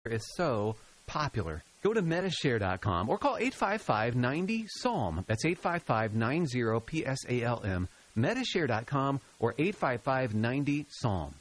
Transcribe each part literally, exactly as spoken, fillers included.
is so popular. Go to Metashare dot com or call eight five five, ninety, S A L M. That's eight five five, ninety, P S A L M. Metashare dot com or eight five five, ninety, S A L M.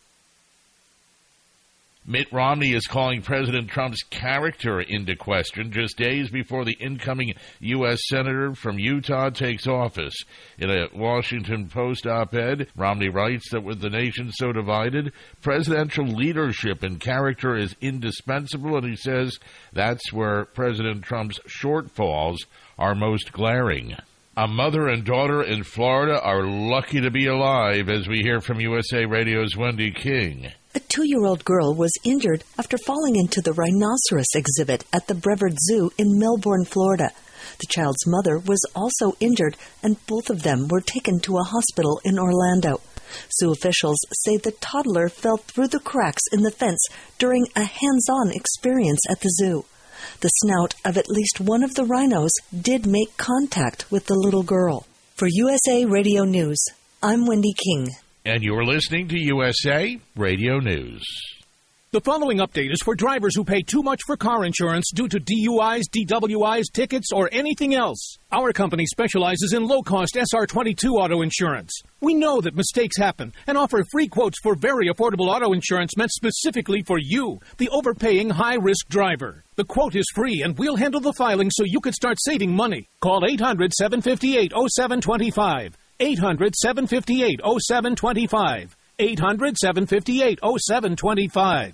Mitt Romney is calling President Trump's character into question just days before the incoming U S Senator from Utah takes office. In a Washington Post op-ed, Romney writes that with the nation so divided, presidential leadership and character is indispensable, and he says that's where President Trump's shortfalls are most glaring. A mother and daughter in Florida are lucky to be alive, as we hear from U S A Radio's Wendy King. A two-year-old girl was injured after falling into the rhinoceros exhibit at the Brevard Zoo in Melbourne, Florida. The child's mother was also injured, and both of them were taken to a hospital in Orlando. Zoo officials say the toddler fell through the cracks in the fence during a hands-on experience at the zoo. The snout of at least one of the rhinos did make contact with the little girl. For U S A Radio News, I'm Wendy King. And you're listening to U S A Radio News. The following update is for drivers who pay too much for car insurance due to D U Is, D W Is, tickets, or anything else. Our company specializes in low-cost S R twenty-two auto insurance. We know that mistakes happen and offer free quotes for very affordable auto insurance meant specifically for you, the overpaying high-risk driver. The quote is free, and we'll handle the filing so you can start saving money. Call eight hundred, seven five eight, oh seven two five. eight hundred, seven five eight, oh seven two five. eight hundred, seven five eight, oh seven two five.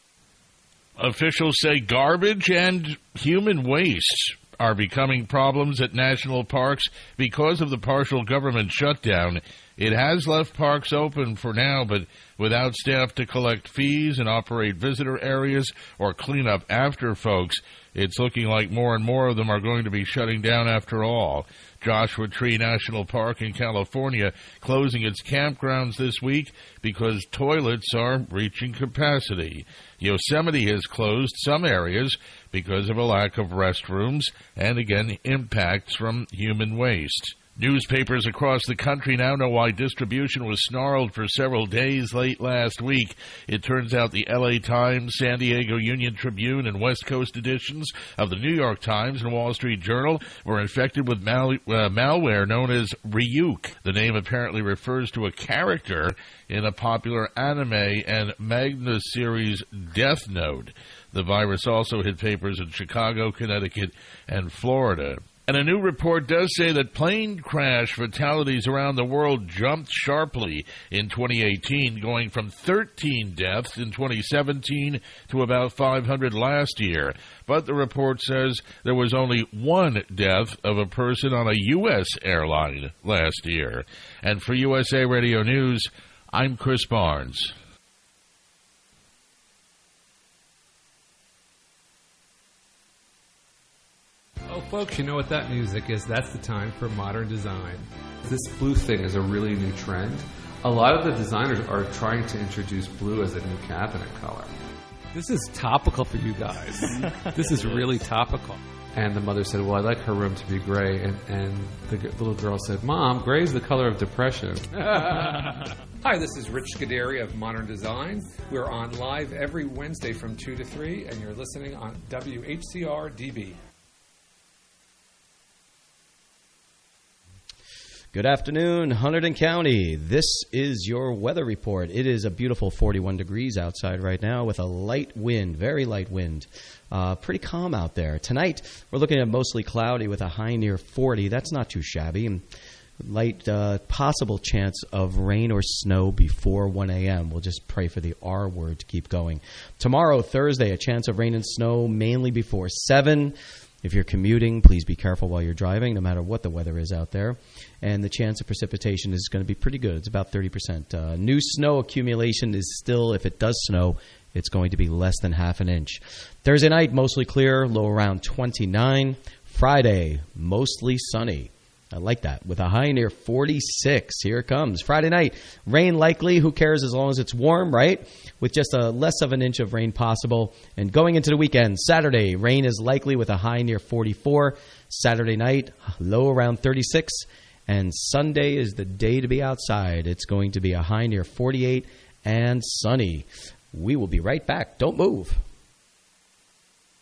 Officials say garbage and human waste are becoming problems at national parks because of the partial government shutdown. It has left parks open for now, but without staff to collect fees and operate visitor areas or clean up after folks, it's looking like more and more of them are going to be shutting down after all. Joshua Tree National Park in California closing its campgrounds this week because toilets are reaching capacity. Yosemite has closed some areas because of a lack of restrooms and, again, impacts from human waste. Newspapers across the country now know why distribution was snarled for several days late last week. It turns out the L A Times, San Diego Union Tribune, and West Coast editions of the New York Times and Wall Street Journal were infected with mal- uh, malware known as Ryuk. The name apparently refers to a character in a popular anime and manga series Death Note. The virus also hit papers in Chicago, Connecticut, and Florida. And a new report does say that plane crash fatalities around the world jumped sharply in twenty eighteen, going from thirteen deaths in twenty seventeen to about five hundred last year. But the report says there was only one death of a person on a U S airline last year. And for U S A Radio News, I'm Chris Barnes. Oh, folks, you know what that music is. That's the time for modern design. This blue thing is a really new trend. A lot of the designers are trying to introduce blue as a new cabinet color. This is topical for you guys. This is really topical. And the mother said, well, I'd like her room to be gray. And, and the g- little girl said, Mom, gray is the color of depression. Hi, this is Rich Scuderia of Modern Design. We're on live every Wednesday from two to three, and you're listening on W H C R D B. Good afternoon, Hunterdon County. This is your weather report. It is a beautiful forty-one degrees outside right now with a light wind, very light wind. Uh, pretty calm out there. Tonight, we're looking at mostly cloudy with a high near forty. That's not too shabby. Light uh, possible chance of rain or snow before one a.m. We'll just pray for the R word to keep going. Tomorrow, Thursday, a chance of rain and snow mainly before seven. If you're commuting, please be careful while you're driving, no matter what the weather is out there. And the chance of precipitation is going to be pretty good. It's about thirty percent. Uh, new snow accumulation is still, if it does snow, it's going to be less than half an inch. Thursday night, mostly clear, low around twenty-nine. Friday, mostly sunny. I like that. With a high near forty-six. Here it comes. Friday night, rain likely. Who cares as long as it's warm, right? With just a less of an inch of rain possible. And going into the weekend, Saturday, rain is likely with a high near forty-four. Saturday night, low around thirty-six. And Sunday is the day to be outside. It's going to be a high near forty-eight and sunny. We will be right back. Don't move.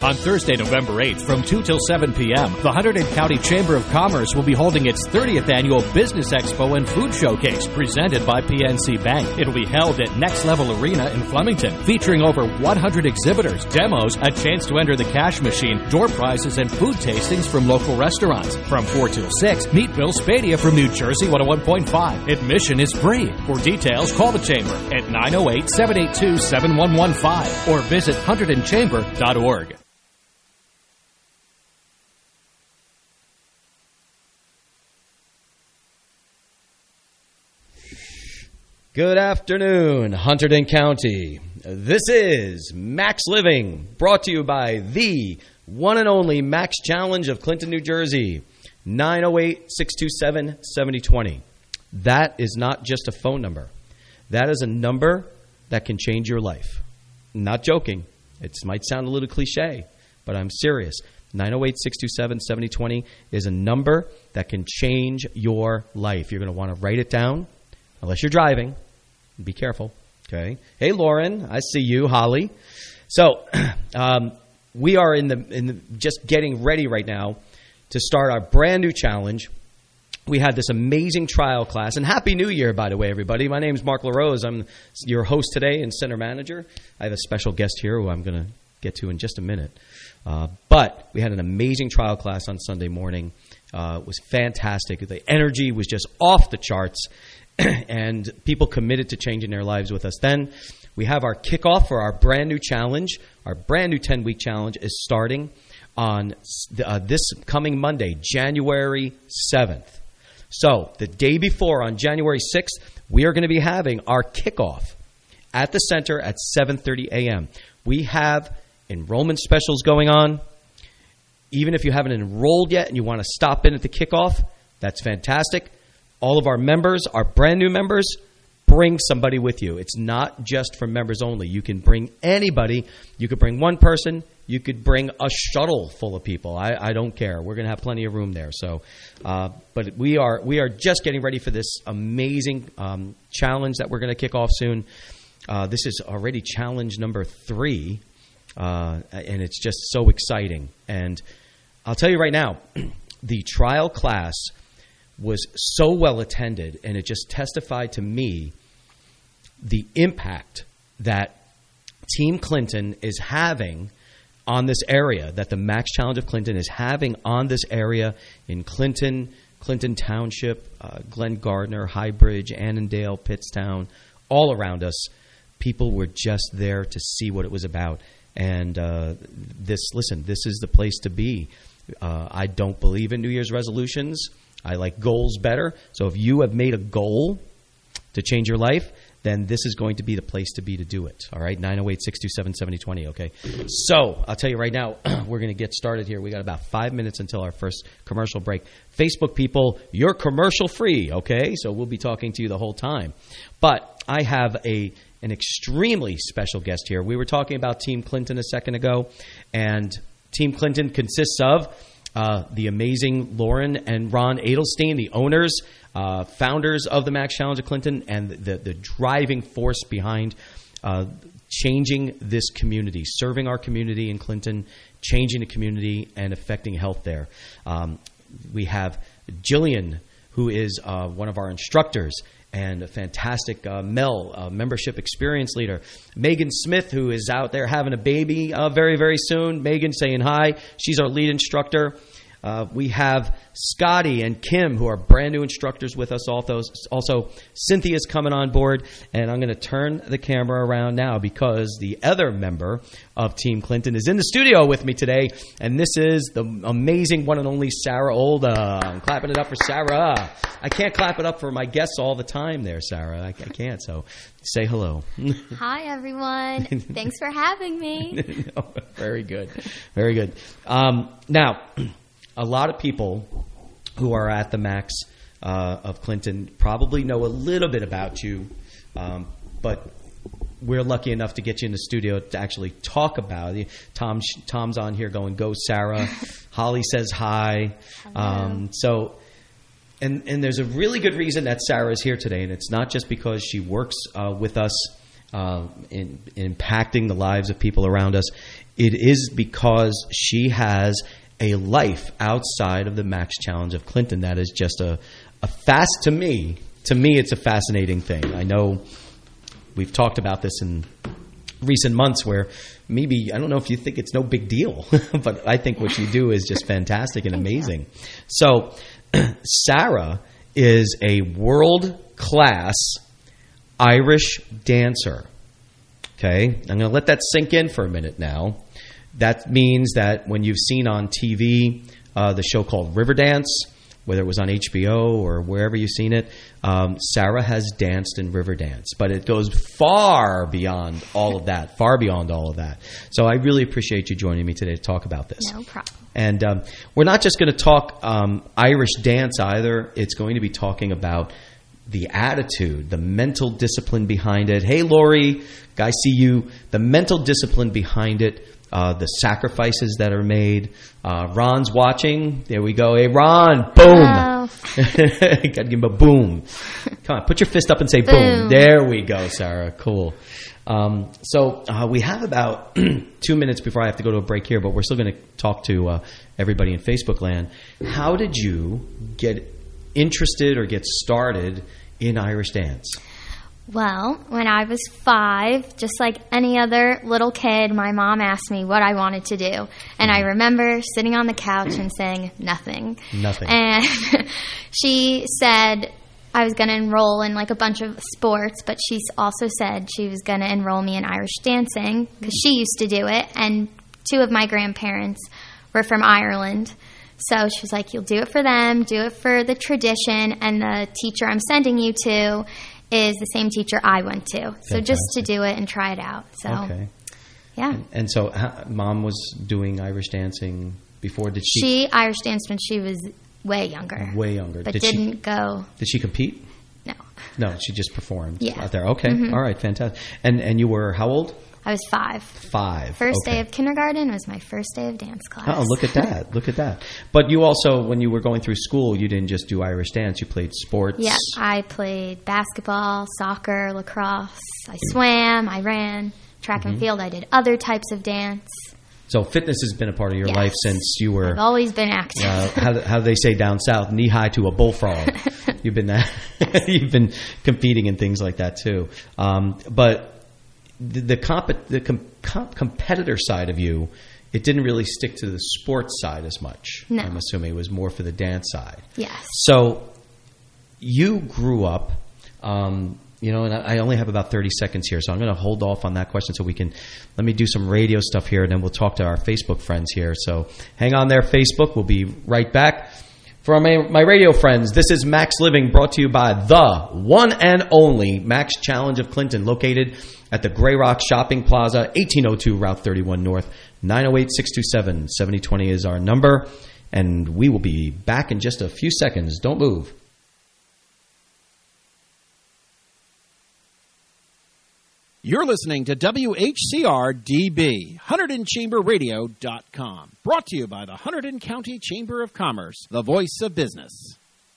On Thursday, November eighth, from two till seven p.m., the Hunterdon County Chamber of Commerce will be holding its thirtieth Annual Business Expo and Food Showcase, presented by P N C Bank. It'll be held at Next Level Arena in Flemington, featuring over one hundred exhibitors, demos, a chance to enter the cash machine, door prizes, and food tastings from local restaurants. From four till six, meet Bill Spadia from New Jersey one oh one point five. Admission is free. For details, call the Chamber at nine oh eight, seven eight two, seven one one five or visit hunterdon chamber dot org. Good afternoon, Hunterdon County. This is Max Living, brought to you by the one and only Max Challenge of Clinton, New Jersey, nine oh eight, six two seven, seven oh two oh. That is not just a phone number. That is a number that can change your life. Not joking. It might sound a little cliche, but I'm serious. nine oh eight, six two seven, seven oh two oh is a number that can change your life. You're going to want to write it down, unless you're driving. Be careful. Okay. Hey, Lauren, I see you. Holly. So um, we are in the in the, just getting ready right now to start our brand new challenge. We had this amazing trial class. And Happy New Year, by the way, everybody. My name is Mark LaRose. I'm your host today and center manager. I have a special guest here who I'm going to get to in just a minute. Uh, but we had an amazing trial class on Sunday morning. Uh, it was fantastic. The energy was just off the charts. And people committed to changing their lives with us. Then we have our kickoff for our brand new challenge. Our brand new ten-week challenge is starting on uh, this coming Monday, January seventh. So the day before, on January sixth, we are going to be having our kickoff at the center at seven thirty a.m. We have enrollment specials going on. Even if you haven't enrolled yet and you want to stop in at the kickoff, that's fantastic. All of our members, our brand new members, bring somebody with you. It's not just for members only. You can bring anybody. You could bring one person. You could bring a shuttle full of people. I, I don't care. We're going to have plenty of room there. So, uh, but we are we are just getting ready for this amazing um, challenge that we're going to kick off soon. Uh, this is already challenge number three, uh, and it's just so exciting. And I'll tell you right now, the trial class was so well attended, and it just testified to me the impact that Team Clinton is having on this area, that the Max Challenge of Clinton is having on this area in Clinton, Clinton Township, uh, Glen Gardner, Highbridge, Annandale, Pittstown, all around us. People were just there to see what it was about. And uh, this, listen, this is the place to be. Uh, I don't believe in New Year's resolutions. I like goals better. So if you have made a goal to change your life, then this is going to be the place to be to do it. All right, nine oh eight, six two seven, seven oh two oh, okay? So I'll tell you right now, we're going to get started here. We got about five minutes until our first commercial break. Facebook people, you're commercial free, okay? So we'll be talking to you the whole time. But I have a an extremely special guest here. We were talking about Team Clinton a second ago, and Team Clinton consists of Uh, the amazing Lauren and Ron Adelstein, the owners, uh, founders of the Max Challenge of Clinton, and the, the driving force behind uh, changing this community, serving our community in Clinton, changing the community, and affecting health there. Um, we have Jillian, who is uh, one of our instructors, and a fantastic uh, Mel, uh, membership experience leader. Megan Smith, who is out there having a baby uh, very, very soon. Megan saying hi. She's our lead instructor. Uh, we have Scotty and Kim, who are brand new instructors with us also. Also, Cynthia's coming on board, and I'm going to turn the camera around now because the other member of Team Clinton is in the studio with me today, and this is the amazing one and only Sarah Olda. I'm clapping it up for Sarah. I can't clap it up for my guests all the time there, Sarah. I, I can't, so say hello. Hi, everyone. Thanks for having me. No, very good. Very good. Um, now, a lot of people who are at the Max uh, of Clinton probably know a little bit about you, um, but we're lucky enough to get you in the studio to actually talk about it. Tom, Tom's on here going, "Go, Sarah." Holly says hi. Um, so, and and there's a really good reason that Sarah is here today, and it's not just because she works uh, with us uh, in, in impacting the lives of people around us. it is because she has a life outside of the Max Challenge of Clinton. That is just a, a fast to me. To me, it's a fascinating thing. I know we've talked about this in recent months where maybe, I don't know if you think it's no big deal, but I think what you do is just fantastic and amazing. So Sarah is a world-class Irish dancer. Okay? I'm going to let that sink in for a minute now. That means that when you've seen on T V uh, the show called Riverdance, whether it was on H B O or wherever you've seen it, um, Sarah has danced in Riverdance. But it goes far beyond all of that, far beyond all of that. So I really appreciate you joining me today to talk about this. No problem. And um, we're not just going to talk um, Irish dance either. It's going to be talking about the attitude, the mental discipline behind it. Hey, Lori, I see you. The mental discipline behind it. Uh, the sacrifices that are made. Uh, Ron's watching. There we go. Hey, Ron. Boom. Got to give him a boom. Come on. Put your fist up and say boom. boom. There we go, Sarah. Cool. Um, so uh, we have about two minutes before I have to go to a break here, but we're still going to talk to uh, everybody in Facebook land. How did you get interested or get started in Irish dance? Well, when I was five, just like any other little kid, my mom asked me what I wanted to do. And I remember sitting on the couch and saying nothing. Nothing. And she said I was going to enroll in like a bunch of sports, but she also said she was going to enroll me in Irish dancing because she used to do it. And two of my grandparents were from Ireland. So she was like, you'll do it for them, do it for the tradition, and the teacher I'm sending you to is the same teacher I went to. So Fantastic. Just to do it and try it out. So, okay. Yeah. And, and so how, Mom was doing Irish dancing before? Did she? She Irish danced when she was way younger. Way younger. But did didn't she, go. Did she compete? No. No, she just performed yeah. out there. Okay. Mm-hmm. All right. Fantastic. And and you were how old? I was five. Five. First okay. day of kindergarten was my first day of dance class. Oh, look at that. Look at that. But you also, when you were going through school, you didn't just do Irish dance. You played sports. Yeah. I played basketball, soccer, lacrosse. I swam. I ran. Track mm-hmm. and field. I did other types of dance. So fitness has been a part of your yes. life since you were... I've always been active. Uh, how, how they say down south, knee high to a bullfrog. You've been that. You've been competing in things like that too. Um, but the the, comp- the com- comp- competitor side of you, it didn't really stick to the sports side as much. No. I'm assuming it was more for the dance side. Yes. So you grew up... Um, You know, and I only have about thirty seconds here, so I'm going to hold off on that question so we can – let me do some radio stuff here, and then we'll talk to our Facebook friends here. So hang on there, Facebook. We'll be right back. For my, my radio friends, this is Max Living, brought to you by the one and only Max Challenge of Clinton, located at the Grey Rock Shopping Plaza, eighteen oh two Route thirty-one North. nine oh eight, six two seven, seven oh two oh is our number, and we will be back in just a few seconds. Don't move. You're listening to W H C R D B, Hunterdon Chamber Radio dot com. Brought to you by the Hunterdon County Chamber of Commerce, the voice of business.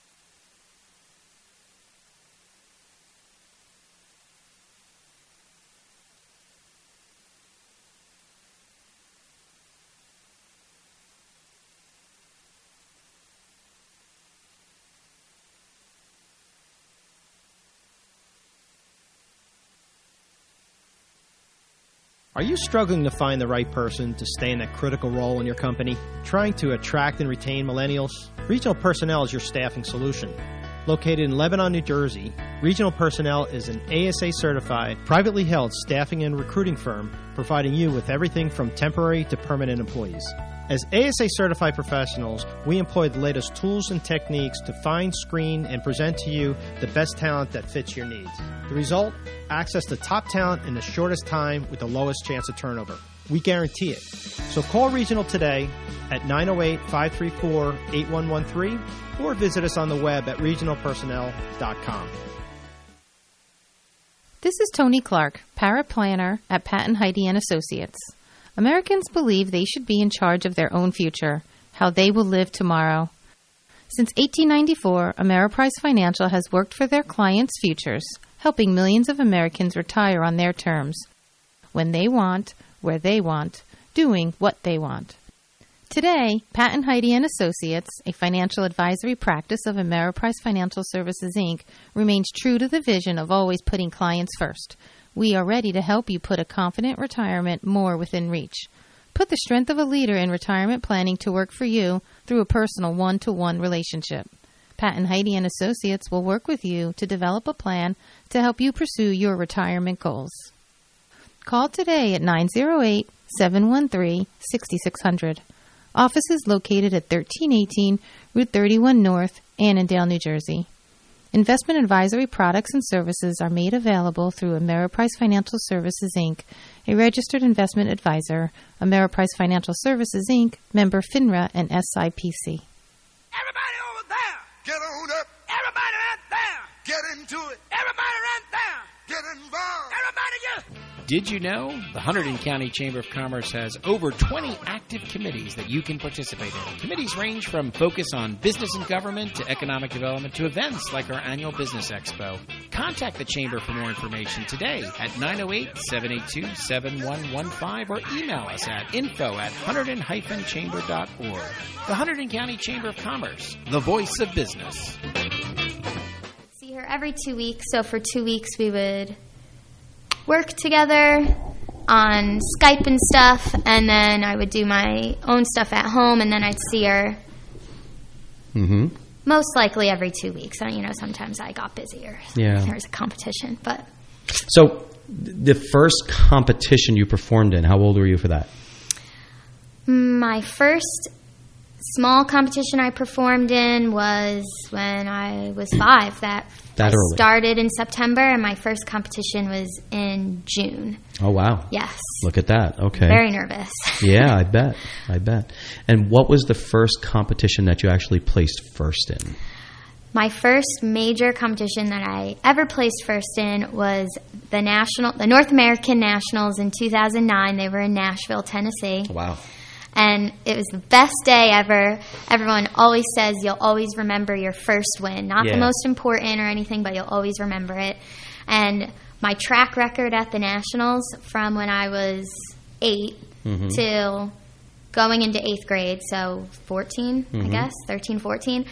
Are you struggling to find the right person to stay in that critical role in your company? Trying to attract and retain millennials? Regional Personnel is your staffing solution. Located in Lebanon, New Jersey, Regional Personnel is an A S A-certified, privately held staffing and recruiting firm providing you with everything from temporary to permanent employees. As A S A-certified professionals, we employ the latest tools and techniques to find, screen, and present to you the best talent that fits your needs. The result? Access to top talent in the shortest time with the lowest chance of turnover. We guarantee it. So call Regional today at nine oh eight, five three four, eight one one three or visit us on the web at regional personnel dot com. This is Tony Clark, paraplanner at Patton Heidi and Associates. Americans believe they should be in charge of their own future, how they will live tomorrow. Since eighteen ninety-four, Ameriprise Financial has worked for their clients' futures, helping millions of Americans retire on their terms, when they want, where they want, doing what they want. Today, Pat and Heidi and Associates, a financial advisory practice of Ameriprise Financial Services, Incorporated, remains true to the vision of always putting clients first. We are ready to help you put a confident retirement more within reach. Put the strength of a leader in retirement planning to work for you through a personal one-to-one relationship. Pat and Heidi and Associates will work with you to develop a plan to help you pursue your retirement goals. Call today at nine oh eight, seven one three, six six zero zero. Office is located at thirteen eighteen Route thirty-one North, Annandale, New Jersey. Investment advisory products and services are made available through Ameriprise Financial Services, Incorporated, a registered investment advisor, Ameriprise Financial Services, Incorporated, member FINRA and S I P C. Everybody over there, get on up. Everybody right there, get into it. Everybody right there, get involved. Everybody just... Did you know the Hunterdon County Chamber of Commerce has over twenty active committees that you can participate in? Committees range from focus on business and government to economic development to events like our annual Business Expo. Contact the Chamber for more information today at nine oh eight, seven eight two, seven one one five or email us at info at hunterdon dash chamber dot org. The Hunterdon County Chamber of Commerce, the voice of business. See her every two weeks, so for two weeks we would work together on Skype and stuff, and then I would do my own stuff at home, and then I'd see her Mm-hmm. most likely every two weeks. And, you know, sometimes I got busier. Yeah. There was a competition, but... So the first competition you performed in, how old were you for that? My first small competition I performed in was when I was five. That, that I early. started in September, and my first competition was in June. Oh, wow. Yes. Look at that. Okay. Very nervous. Yeah, I bet. I bet. And what was the first competition that you actually placed first in? My first major competition that I ever placed first in was the national, the North American Nationals in two thousand nine. They were in Nashville, Tennessee. Wow. And it was the best day ever. Everyone always says you'll always remember your first win. Not Yeah. the most important or anything, but you'll always remember it. And my track record at the Nationals from when I was eight Mm-hmm. till going into eighth grade, so fourteen, I Mhm. guess, thirteen, fourteen,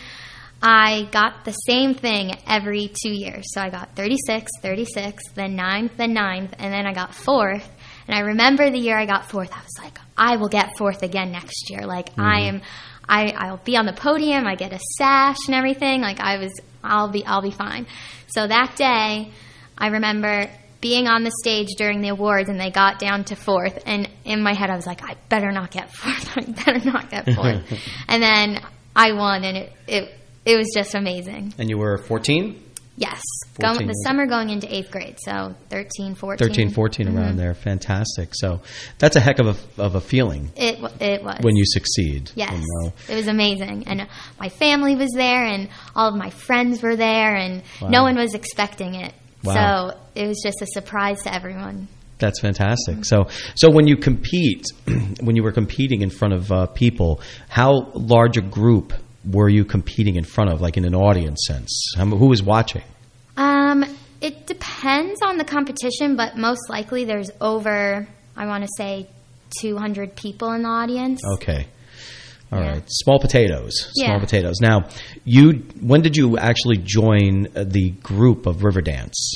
I got the same thing every two years. So I got thirty-six, thirty-six, then ninth, then ninth, and then I got fourth. And I remember the year I got fourth, I was like, I will get fourth again next year. Like, Mm-hmm. I am, I, I'll be on the podium, I get a sash and everything. Like, I was, I'll be, I'll be fine. So that day, I remember being on the stage during the awards, and they got down to fourth. And in my head, I was like, I better not get fourth. I better not get fourth. And then I won, and it, it, it was just amazing. And you were fourteen? Yes. fourteen Going, the years summer going into eighth grade, so thirteen, fourteen. thirteen, fourteen Mhm. around there. Fantastic. So that's a heck of a, of a feeling It, w- it was. when you succeed. Yes. You know. It was amazing. And my family was there, and all of my friends were there, and Wow. no one was expecting it. Wow. So it was just a surprise to everyone. That's fantastic. So, so when you compete, when you were competing in front of uh, people, how large a group were you competing in front of, like in an audience sense? How, who was watching? Um, it depends on the competition, but most likely there's over, I want to say, two hundred people in the audience. Okay. All Yeah. right. Small potatoes. Small Yeah. potatoes. Now, you when did you actually join uh, the group of Riverdance?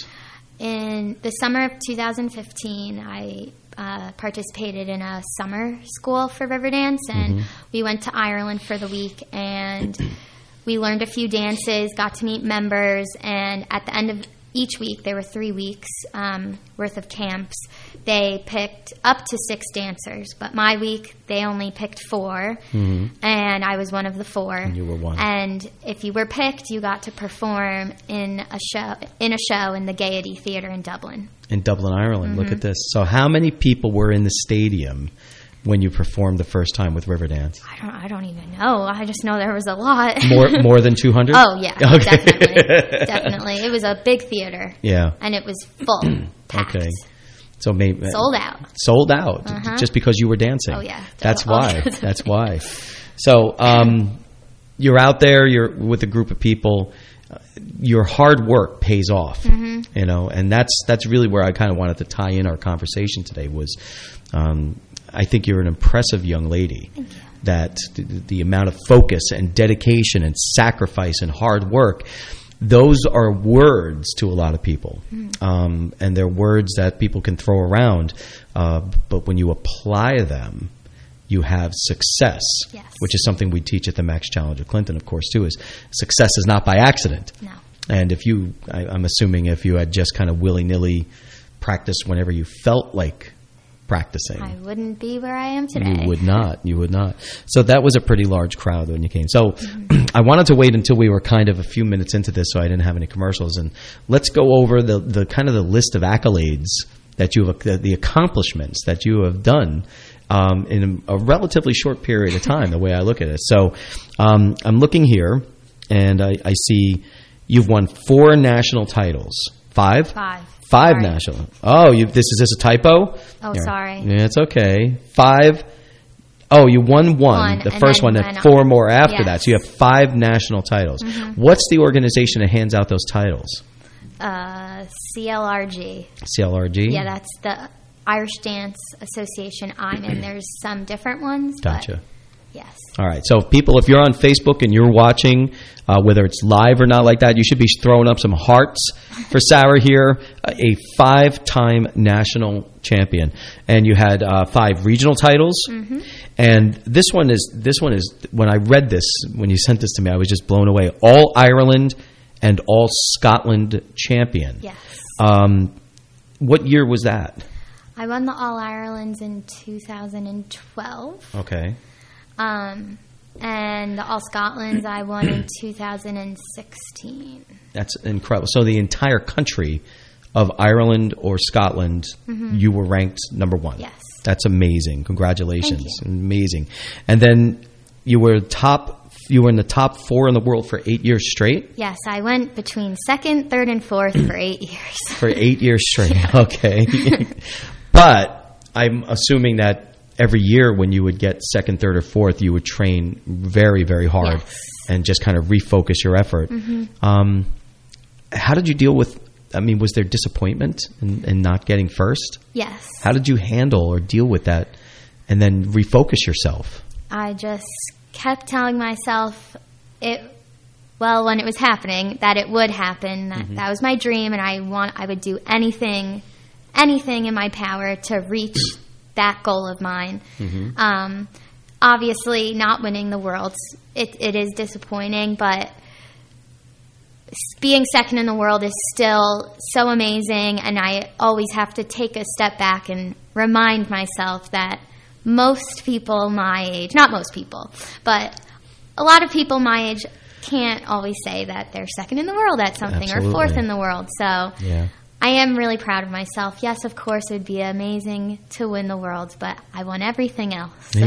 In the summer of two thousand fifteen, I uh, participated in a summer school for Riverdance, and Mhm. we went to Ireland for the week, and we learned a few dances, got to meet members, and at the end of each week, there were three weeks um, worth of camps, they picked up to six dancers, but my week, they only picked four, Mhm. and I was one of the four. And you were one. And if you were picked, you got to perform in a show in a show in the Gaiety Theatre in Dublin. In Dublin, Ireland. Look Mhm. at this. So, how many people were in the stadium when you performed the first time with Riverdance? I don't I don't even know. I just know there was a lot. More more than two hundred? Oh yeah, Okay. definitely, definitely. It was a big theater. Yeah. and it was full, packed, Okay. So maybe sold out. Sold out Uh-huh. just because you were dancing. Oh, yeah. That's All why. because of That's why. So um, you're out there. You're with a group of people. Uh, your hard work pays off. Mhm. You know, and that's that's really where I kind of wanted to tie in our conversation today was. Um, I think you're an impressive young lady. Thank you. That the, the amount of focus and dedication and sacrifice and hard work, those are words to a lot of people. Mm. Um, and they're words that people can throw around. Uh, but when you apply them, you have success, yes. which is something we teach at the Max Challenge of Clinton, of course, too, is success is not by accident. No. And if you, I, I'm assuming if you had just kind of willy-nilly practiced whenever you felt like practicing, I wouldn't be where I am today. You would not. You would not. So that was a pretty large crowd when you came. So mm-hmm. I wanted to wait until we were kind of a few minutes into this so I didn't have any commercials. And let's go over the, the kind of the list of accolades that you have, the, the accomplishments that you have done um, in a, a relatively short period of time, the way I look at it. So um, I'm looking here, and I, I see you've won four national titles. Five? Five. Five sorry. national. Oh, you, this is this a typo? Oh, Here. sorry. Yeah, it's okay. Five. Oh, you won one, one the first one, and four more after yes. that. So you have five national titles. Mm-hmm. What's the organization that hands out those titles? Uh, C L R G. C L R G? Yeah, that's the Irish Dance Association I'm in. There's some different ones. Gotcha. Yes. All right. So, people, if you're on Facebook and you're watching, uh, whether it's live or not like that, you should be throwing up some hearts for Sarah here, a five-time national champion, and you had uh, five regional titles. Mm-hmm. And this one is this one is when I read this, when you sent this to me, I was just blown away. All Ireland and All Scotland champion. Yes. Um, what year was that? I won the All Irelands in two thousand twelve. Okay. Um, and the All Scotland's I won in two thousand sixteen. That's incredible. So the entire country of Ireland or Scotland, mm-hmm. you were ranked number one. Yes. That's amazing. Congratulations. Thank you. Amazing. And then you were top. You were in the top four in the world for eight years straight? Yes, I went between second, third, and fourth for eight years. For eight years straight. Okay. But I'm assuming that every year when you would get second, third, or fourth, you would train very, very hard yes. and just kind of refocus your effort. Mm-hmm. Um, how did you deal with, I mean, was there disappointment in, in not getting first? Yes. How did you handle or deal with that and then refocus yourself? I just kept telling myself it, well, when it was happening, that it would happen. That, mm-hmm. that was my dream, and I want, I would do anything, anything in my power to reach that goal of mine. Mm-hmm. Um, obviously, not winning the Worlds, it, it is disappointing, but being second in the world is still so amazing, and I always have to take a step back and remind myself that most people my age, not most people, but a lot of people my age can't always say that they're second in the world at something Absolutely. Or fourth in the world. So yeah. I am really proud of myself. Yes, of course, it would be amazing to win the Worlds, but I won everything else. So.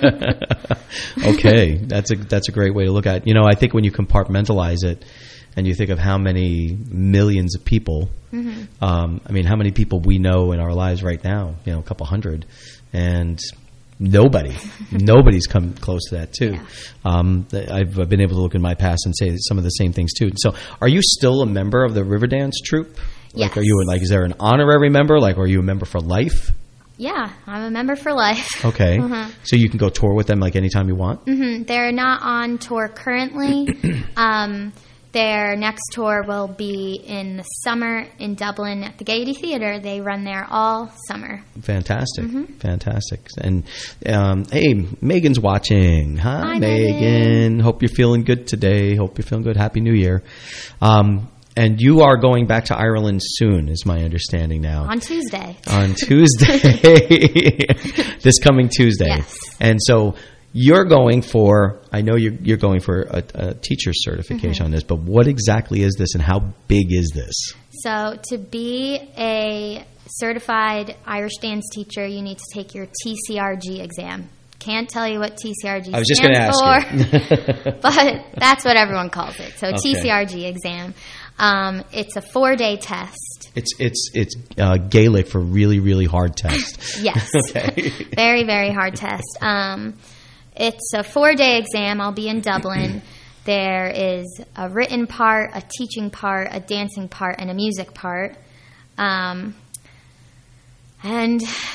Okay, that's a that's a great way to look at it. You know, I think when you compartmentalize it and you think of how many millions of people, mm-hmm. um, I mean, how many people we know in our lives right now, you know, a couple hundred, and nobody, nobody's come close to that too. Yeah. Um, I've been able to look in my past and say some of the same things too. So are you still a member of the Riverdance troupe? Like, yes. Are you like, is there an honorary member? Like, are you a member for life? Yeah, I'm a member for life. Okay. Uh-huh. So you can go tour with them like anytime you want? Mm-hmm. They're not on tour currently. um, their next tour will be in the summer in Dublin at the Gaiety Theatre. They run there all summer. Fantastic. Mm-hmm. Fantastic. And, um, hey, Megan's watching. Hi, Hi Megan. Megan. Hope you're feeling good today. Hope you're feeling good. Happy New Year. Um, And you are going back to Ireland soon, is my understanding now. On Tuesday. On Tuesday. This coming Tuesday. Yes. And so you're going for, I know you're, you're going for a, a teacher certification mm-hmm. on this, but what exactly is this and how big is this? So to be a certified Irish dance teacher, you need to take your T C R G exam. Can't tell you what T C R G I was stands just going to ask for, you. but that's what everyone calls it. So okay. T C R G exam. Um, it's a four-day test. It's it's it's uh, Gaelic for really, really hard test. Yes. Okay. Very, very hard test. Um, it's a four-day exam. I'll be in Dublin. There is a written part, a teaching part, a dancing part, and a music part. Um, and...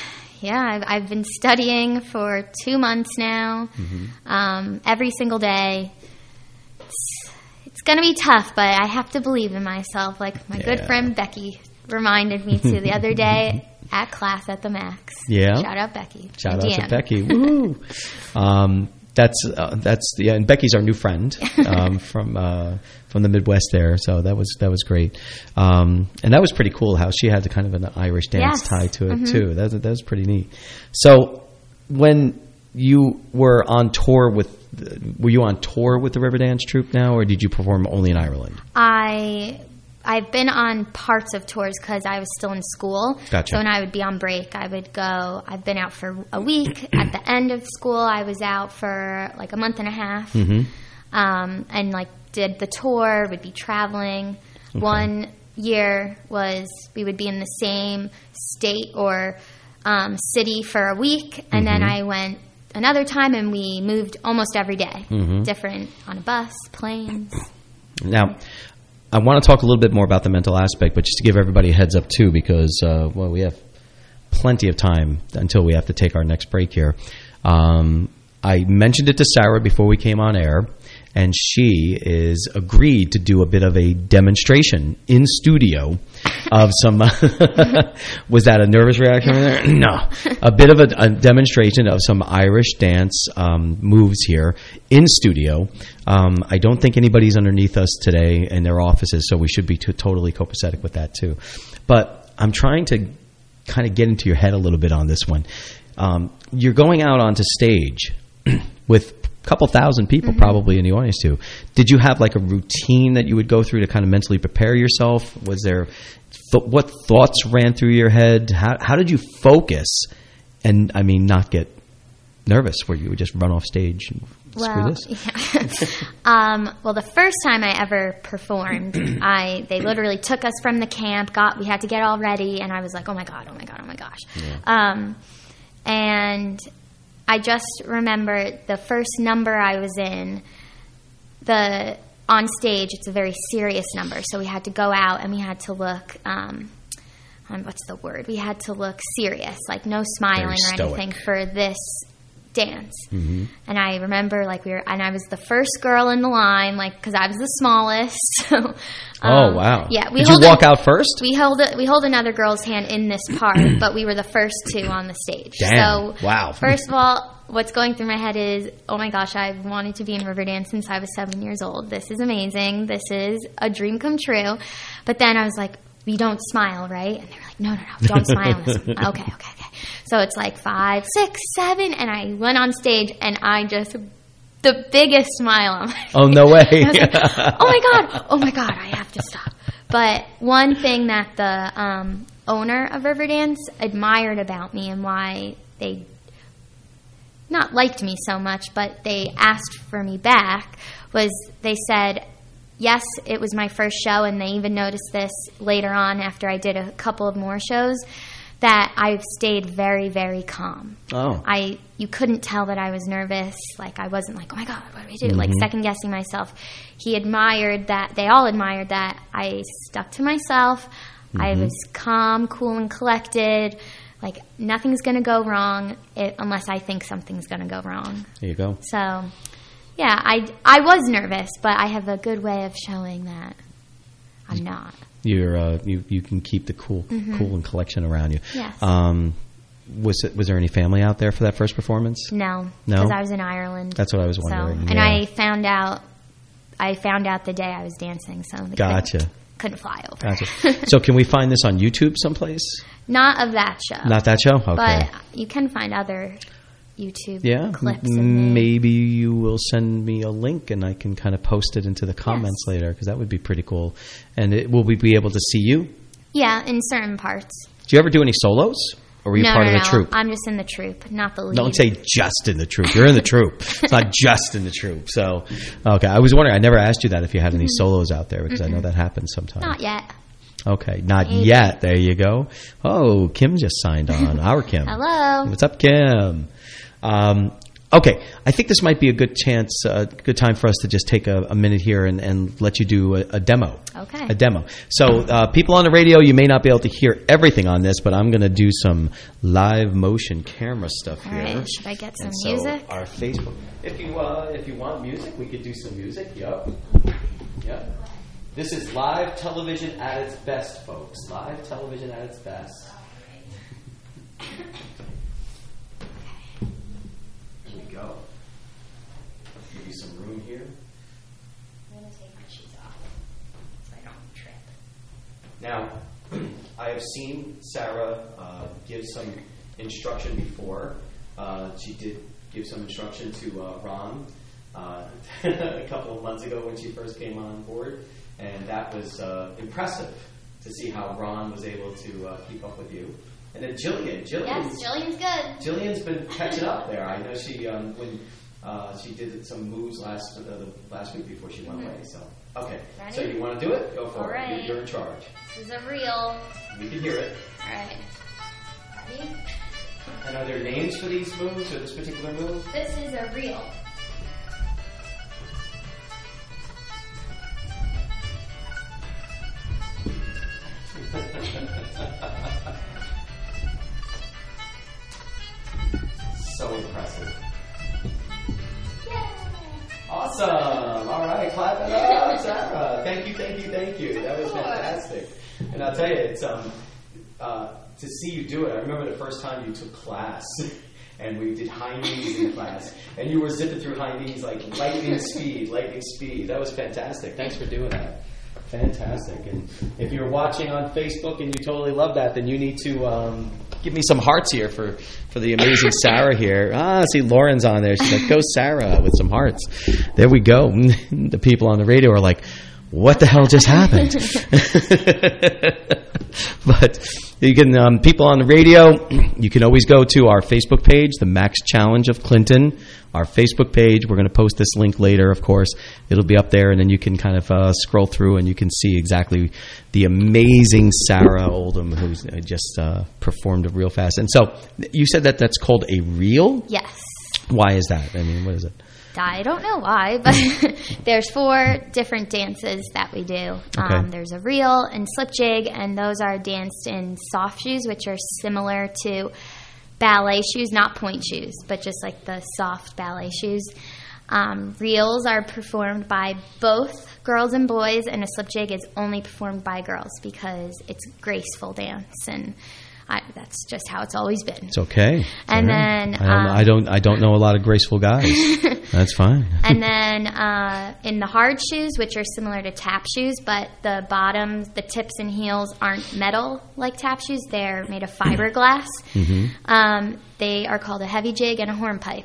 Yeah, I've, I've been studying for two months now, Mm-hmm. um, every single day. It's, it's going to be tough, but I have to believe in myself, like my good Yeah. friend Becky reminded me to the other day at class at the Max. Yeah. Shout out Becky. Shout my out D to M. Becky. Woo! Um, that's uh, that's yeah, and Becky's our new friend um, from uh, from the Midwest there. So that was that was great, um, and that was pretty cool how she had the kind of an Irish dance Yes. tie to it Mhm. too. That was, that was pretty neat. So when you were on tour with, were you on tour with the Riverdance troupe now, or did you perform only in Ireland? I I've been on parts of tours because I was still in school. Gotcha. So when I would be on break, I would go. I've been out for a week. At the end of school, I was out for like a month and a half, Mm-hmm. um, and like did the tour. Would be traveling. Okay. One year was we would be in the same state or um, city for a week, and then Mhm. I went another time, and we moved almost every day, Mhm. different on a bus, planes. Now, I want to talk a little bit more about the mental aspect, but just to give everybody a heads up too, because uh, well, we have plenty of time until we have to take our next break here. Um, I mentioned it to Sarah before we came on air, and she is agreed to do a bit of a demonstration in studio of some. Was that a nervous reaction over there? No, a bit of a, a demonstration of some Irish dance um, moves here in studio. Um, I don't think anybody's underneath us today in their offices, so we should be t- totally copacetic with that too. But I'm trying to kind of get into your head a little bit on this one. Um, you're going out onto stage with a couple thousand people Mm-hmm. probably in the audience too. Did you have like a routine that you would go through to kind of mentally prepare yourself? Was there th- what thoughts ran through your head? How how did you focus and I mean not get nervous where you would just run off stage and screw Well, this? yeah. um, well, the first time I ever performed, I they literally took us from the camp. Got we had to get all ready, and I was like, "Oh my god! Oh my god! Oh my gosh!" Um, and I just remember the first number I was in. The on stage, it's a very serious number, so we had to go out and we had to look. Um, um, what's the word? We had to look serious, like no smiling or stoic. anything for this dance. Mm-hmm. And I remember, like, we were, and I was the first girl in the line, like, because I was the smallest. So, um, Oh, wow. Yeah, we Did you hold walk a- out first? We hold a, we hold another girl's hand in this part, but we were the first two on the stage. Damn. So, Wow. First of all, what's going through my head is, oh my gosh, I've wanted to be in Riverdance since I was seven years old. This is amazing. This is a dream come true. But then I was like, we don't smile, right? And they were like, no, no, no, don't smile. okay, okay, okay. So it's like five, six, seven, and I went on stage, and I just, the biggest smile on my face. Oh, no way. I was like, oh my God, oh my God, I have to stop. But one thing that the um, owner of Riverdance admired about me and why they not liked me so much, but they asked for me back, was they said, yes, it was my first show, and they even noticed this later on after I did a couple of more shows, that I stayed very, very calm. Oh. I you couldn't tell that I was nervous. Like, I wasn't like, oh my God, what do we do? Mhm. Like, second guessing myself. He admired that. They all admired that I stuck to myself. I Mhm. was calm, cool, and collected. Like, nothing's going to go wrong it, unless I think something's going to go wrong. There you go. So, yeah, I, I was nervous, but I have a good way of showing that I'm not. You're uh, you you can keep the cool Mhm. cool and collection around you. Yes. Um, was it was there any family out there for that first performance? No, No? because I was in Ireland. That's what I was wondering. So, and yeah. I found out, I found out the day I was dancing. So they Gotcha. couldn't, couldn't fly over. Gotcha. So can we find this on YouTube someplace? Not of that show. Not that show? Okay. But you can find other YouTube Yeah, clips. m- of me. maybe you will send me a link and I can kind of post it into the comments later because that would be pretty cool. And it, will we be able to see you? Yeah, in certain parts. Do you ever do any solos, or were you no, part no, of the no. troupe? I'm just in the troupe, not the lead. Don't say just in the troupe. You're in the troupe. It's not just in the troupe. So, okay. I was wondering. I never asked you that if you had any Mhm. solos out there because I know Mm-mm. that happens sometimes. Not yet. Okay, not Maybe. yet. There you go. Oh, Kim just signed on. Our Kim. Hello. What's up, Kim? Um, Okay, I think this might be a good chance, a uh, good time for us to just take a, a minute here and, and let you do a, a demo. Okay. A demo. So uh, people on the radio, you may not be able to hear everything on this, but I'm going to do some live motion camera stuff All here. right, should I get some And so music? Our Facebook. If you uh, if you want music, we could do some music. Yep. Yep. This is live television at its best, folks. Live television at its best. Here we go. Give you some room here. I'm going to take my shoes off so I don't trip. Now, I have seen Sarah uh, give some instruction before. Uh, she did give some instruction to uh, Ron uh, a couple of months ago when she first came on board, and that was uh, impressive to see how Ron was able to uh, keep up with you. And then Jillian. Jillian's, Yes, Jillian's good. Jillian's been catching up there. I know she um, when uh, she did some moves last uh, the last week before she went Mhm. away. So okay, Ready? so you want to do it? Go for All it. right. You're, you're in charge. This is a reel. We can hear it. All right. Ready? And are there names for these moves or this particular move? This is a reel. So impressive. Awesome. All right, clap it up, Sarah. Thank you, thank you, thank you. That was fantastic. And I'll tell you, it's um uh, to see you do it. I remember the first time you took class, and we did high knees in class, and you were zipping through high knees like lightning speed, lightning speed. That was fantastic. Thanks for doing that. Fantastic. And if you're watching on Facebook and you totally love that, then you need to um, give me some hearts here for, for the amazing Sarah here. Ah, see, Lauren's on there. She's like, go Sarah with some hearts. There we go. The people on the radio are like, what the hell just happened? But you can, um, people on the radio, you can always go to our Facebook page, the Max Challenge of Clinton, our Facebook page. We're going to post this link later, of course. It'll be up there, and then you can kind of uh, scroll through, and you can see exactly the amazing Sarah Oldham, who's just uh, performed real fast. And so you said that that's called a reel? Yes. Why is that? I mean, what is it? I don't know why, but there's four different dances that we do. Okay. Um, there's a reel and slip jig, and those are danced in soft shoes, which are similar to ballet shoes, not point shoes, but just like the soft ballet shoes. Um, reels are performed by both girls and boys, and a slip jig is only performed by girls because it's graceful dance, and I, that's just how it's always been. It's okay. It's and all right. then I don't, um, I don't I don't know a lot of graceful guys. That's fine. And then uh, in the hard shoes, which are similar to tap shoes, but the bottoms, the tips and heels aren't metal like tap shoes. They're made of fiberglass. Mm-hmm. Um, they are called a heavy jig and a hornpipe.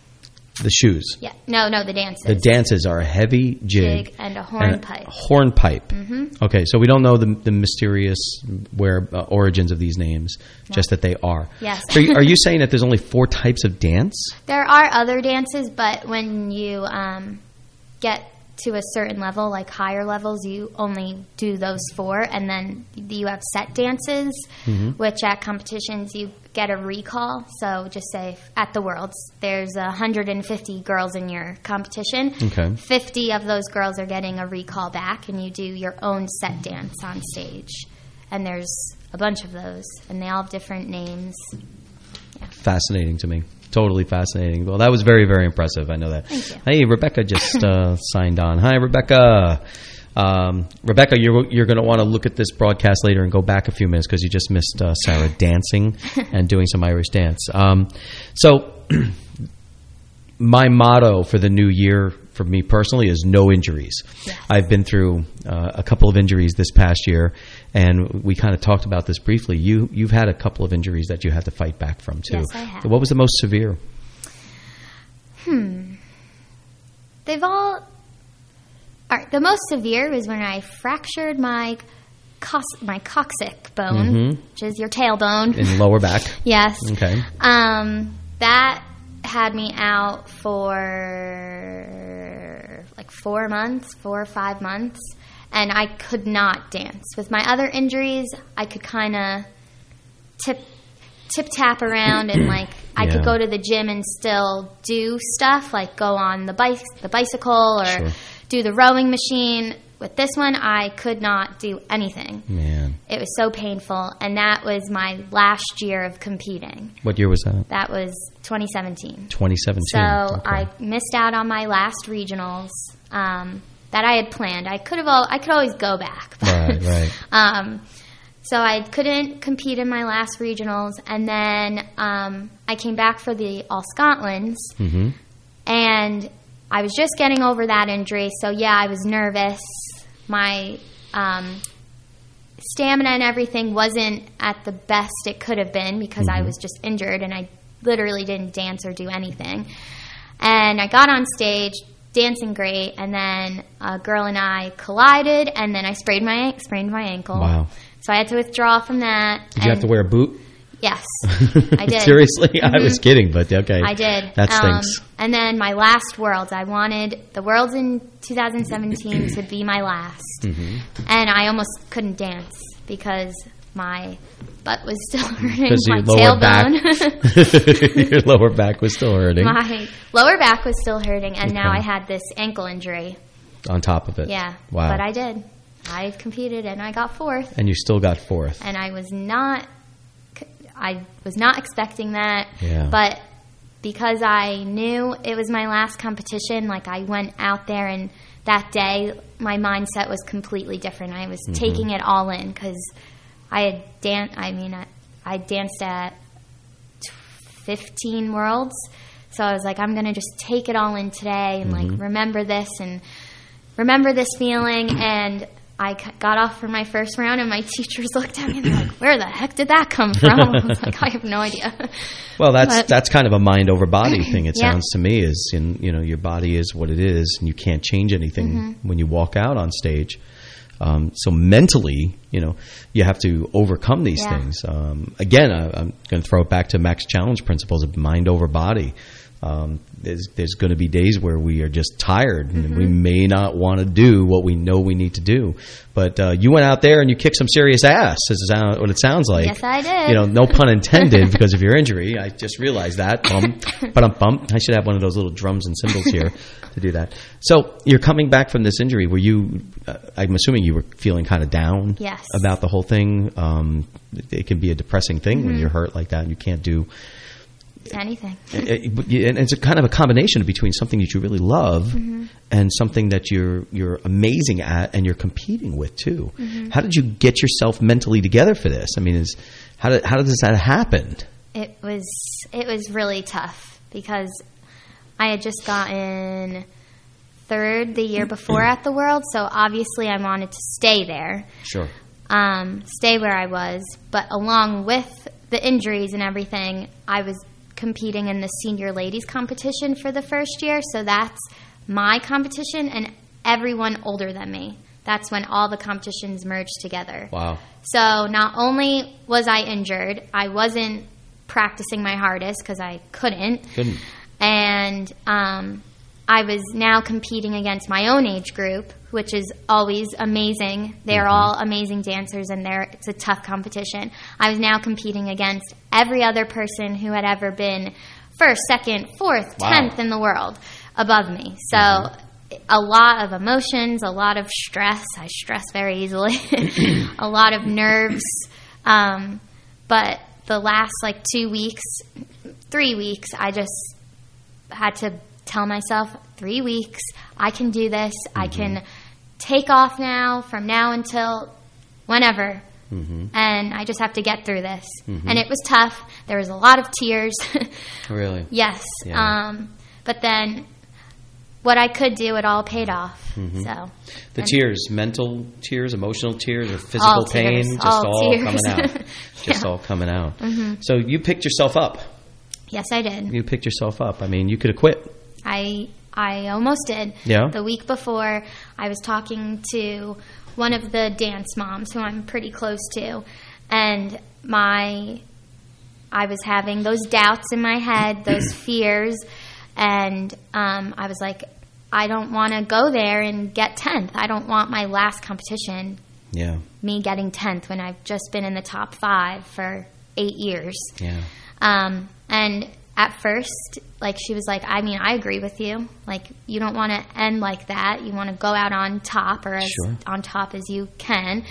The shoes. Yeah, no, no, the dances. The dances are a heavy jig, Jig and a hornpipe. Hornpipe. Mm-hmm. Okay, so we don't know the, the mysterious where uh, origins of these names, No. just that they are. Yes. So are you saying that there's only four types of dance? There are other dances, but when you um, get to a certain level, like higher levels, you only do those four, and then you have set dances, Mm-hmm. which at competitions you get a recall. So just say at the Worlds, there's one hundred fifty girls in your competition. Okay. fifty of those girls are getting a recall back, and you do your own set dance on stage. And there's a bunch of those, and they all have different names. Fascinating to me. Totally fascinating. Well, that was very, very impressive. I know that. Thank you. Hey, Rebecca just uh, signed on. Hi, Rebecca. Um, Rebecca, you're you're going to want to look at this broadcast later and go back a few minutes because you just missed uh, Sarah dancing and doing some Irish dance. Um, so, my motto for the new year, for me personally, is no injuries. Yes. I've been through uh, a couple of injuries this past year, and we kind of talked about this briefly. You you've had a couple of injuries that you had to fight back from too. Yes, I have. What was the most severe? Hmm. They've all... All right, the most severe was when I fractured my cos- my coccyx bone, Mhm. which is your tailbone. In the lower back. Yes. Okay. Um, that had me out for like four months, four or five months, and I could not dance. With my other injuries, I could kind of tip tip tap around and like I Yeah. could go to the gym and still do stuff like go on the bike, the bicycle, or Sure. do the rowing machine. With this one, I could not do anything. Man. It was so painful, and that was my last year of competing. What year was that? That was twenty seventeen. twenty seventeen. So Okay. I missed out on my last regionals um, that I had planned. I could have, al- I could always go back. Right, right. Um, so I couldn't compete in my last regionals, and then um, I came back for the All Scotlands, Mm-hmm. and I was just getting over that injury. So yeah, I was nervous. My um, stamina and everything wasn't at the best it could have been because I Mhm. was just injured, and I literally didn't dance or do anything. And I got on stage, dancing great, and then a girl and I collided, and then I sprained my sprained my ankle. Wow. So I had to withdraw from that. Did you have to wear a boot? Yes, I did. Seriously? I Mhm. was kidding, but okay. I did. That Um, stinks. and then my last Worlds, I wanted the Worlds in two thousand seventeen to be my last. Mm-hmm. And I almost couldn't dance because my butt was still hurting, Because my your lower tailbone. back, your lower back was still hurting. My lower back was still hurting, and now Okay. I had this ankle injury. On top of it. Yeah. Wow. But I did. I competed, and I got fourth. And you still got fourth. And I was not, I was not expecting that. Yeah. But because I knew it was my last competition, like I went out there, and that day my mindset was completely different. I was Mhm. taking it all in because I had dan- I mean, I, I danced at fifteen Worlds, so I was like, I'm gonna just take it all in today and Mhm. like remember this and remember this feeling. And I c- got off for my first round, and my teachers looked at me and they're like, "Where the heck did that come from?" I was like, "I have no idea." Well, that's But- that's kind of a mind over body thing. It Yeah. sounds to me is, in you know, your body is what it is, and you can't change anything Mhm. when you walk out on stage. Um, so mentally, you know, you have to overcome these Yeah. things. Um, again, I, I'm going to throw it back to Max Challenge principles of mind over body. Um, there's there's going to be days where we are just tired and Mhm. we may not want to do what we know we need to do. But uh, you went out there and you kicked some serious ass. Is that what it sounds like? Yes, I did. You know, no pun intended because of your injury. I just realized that. Bum, but bum. I should have one of those little drums and cymbals here to do that. So you're coming back from this injury. Were you? Uh, I'm assuming you were feeling kind of down. Yes. About the whole thing. Um, it, it can be a depressing thing when Mhm. you're hurt like that and you can't do. Anything. It- it- but you- and it's a kind of a combination between something that you really love Mhm. and something that you're you're amazing at and you're competing with too. Mhm. How did you get yourself mentally together for this? I mean, is how did how does that happen? It was it was really tough because I had just gotten third the year before at the World, so obviously I wanted to stay there, Sure. um, stay where I was. But along with the injuries and everything, I was competing in the senior ladies competition for the first year, so that's my competition and everyone older than me. That's when all the competitions merged together. Wow. So not only was I injured, I wasn't practicing my hardest because I couldn't. Couldn't. And um, I was now competing against my own age group, which is always amazing. They're Mhm. all amazing dancers, and they're, it's a tough competition. I was now competing against every other person who had ever been first, second, fourth, Wow. tenth in the world above me. So a lot of emotions, a lot of stress. I stress very easily. A lot of nerves. Um, but the last like two weeks, three weeks, I just had to tell myself, three weeks, I can do this. I can take off now, from now until whenever. Mm-hmm. And I just have to get through this. Mhm. And it was tough. There was a lot of tears. Really? Yes. Yeah. Um, but then what I could do, it all paid off. Mhm. So The and- tears, mental tears, emotional tears, or physical All pain, tears. just All all, tears. coming out. Just Yeah. all coming out. Mhm. So you picked yourself up. Yes, I did. You picked yourself up. I mean, you could have quit. I I almost did. Yeah? The week before, I was talking to one of the dance moms who I'm pretty close to, and my I was having those doubts in my head, those fears, and um, I was like, I don't want to go there and get tenth. I don't want my last competition, Yeah. me getting tenth when I've just been in the top five for eight years. Yeah. Um, and at first, like, she was like, I mean, I agree with you. Like, you don't want to end like that. You want to go out on top, or as Sure. on top as you can.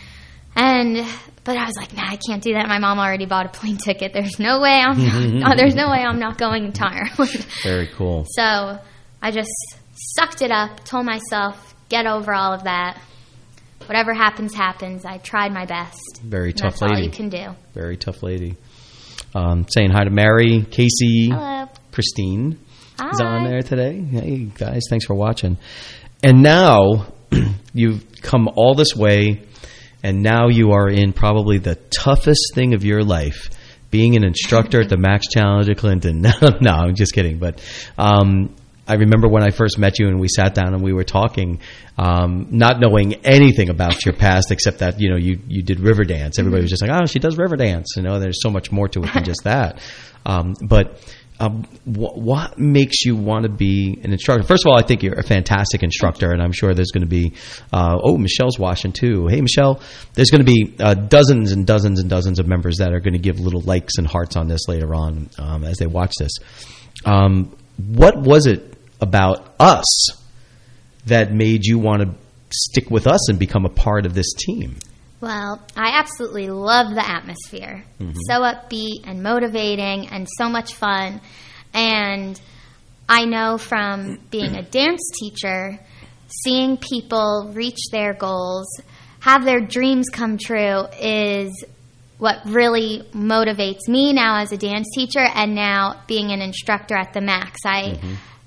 And, but I was like, nah, I can't do that. My mom already bought a plane ticket. There's no way I'm not, there's no way I'm not going to Ireland. Very cool. So I just sucked it up, told myself, get over all of that. Whatever happens, happens. I tried my best. Very and tough that's lady. all you can do. Very tough lady. Um, saying hi to Mary, Casey, Hello. Christine Hi. is on there today. Hey, guys, thanks for watching. And now you've come all this way, and now you are in probably the toughest thing of your life, being an instructor at the Max Challenge at Clinton. No, I'm just kidding. But um, I remember when I first met you and we sat down and we were talking, um, not knowing anything about your past except that, you know, you, you did river dance. Everybody was just like, oh, she does river dance. You know, there's so much more to it than just that. Um, but um, wh- what makes you want to be an instructor? First of all, I think you're a fantastic instructor, and I'm sure there's going to be, uh, oh, Michelle's watching too. Hey, Michelle, there's going to be uh, dozens and dozens and dozens of members that are going to give little likes and hearts on this later on um, as they watch this. Um, what was it about us that made you want to stick with us and become a part of this team? Well, I absolutely love the atmosphere. Mhm. So upbeat and motivating and so much fun. And I know from being a dance teacher, seeing people reach their goals, have their dreams come true is what really motivates me now as a dance teacher, and now being an instructor at the Max. I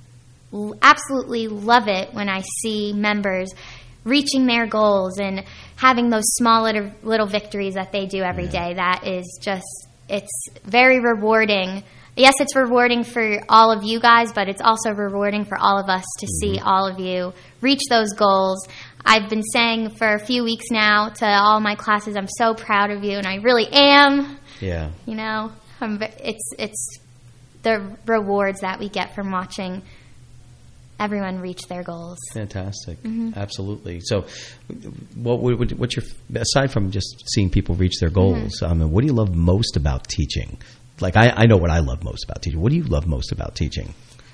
l- absolutely love it when I see members reaching their goals and having those small little, little victories that they do every day. That is just, it's very rewarding. Yes, it's rewarding for all of you guys, but it's also rewarding for all of us to see all of you reach those goals. I've been saying for a few weeks now to all my classes, I'm so proud of you, and I really am. Yeah. You know, I'm, ve- it's it's the rewards that we get from watching everyone reach their goals. Fantastic. Mhm. Absolutely. So what would, what's your, aside from just seeing people reach their goals, I mean, what do you love most about teaching? Like, I, I know what I love most about teaching. What do you love most about teaching?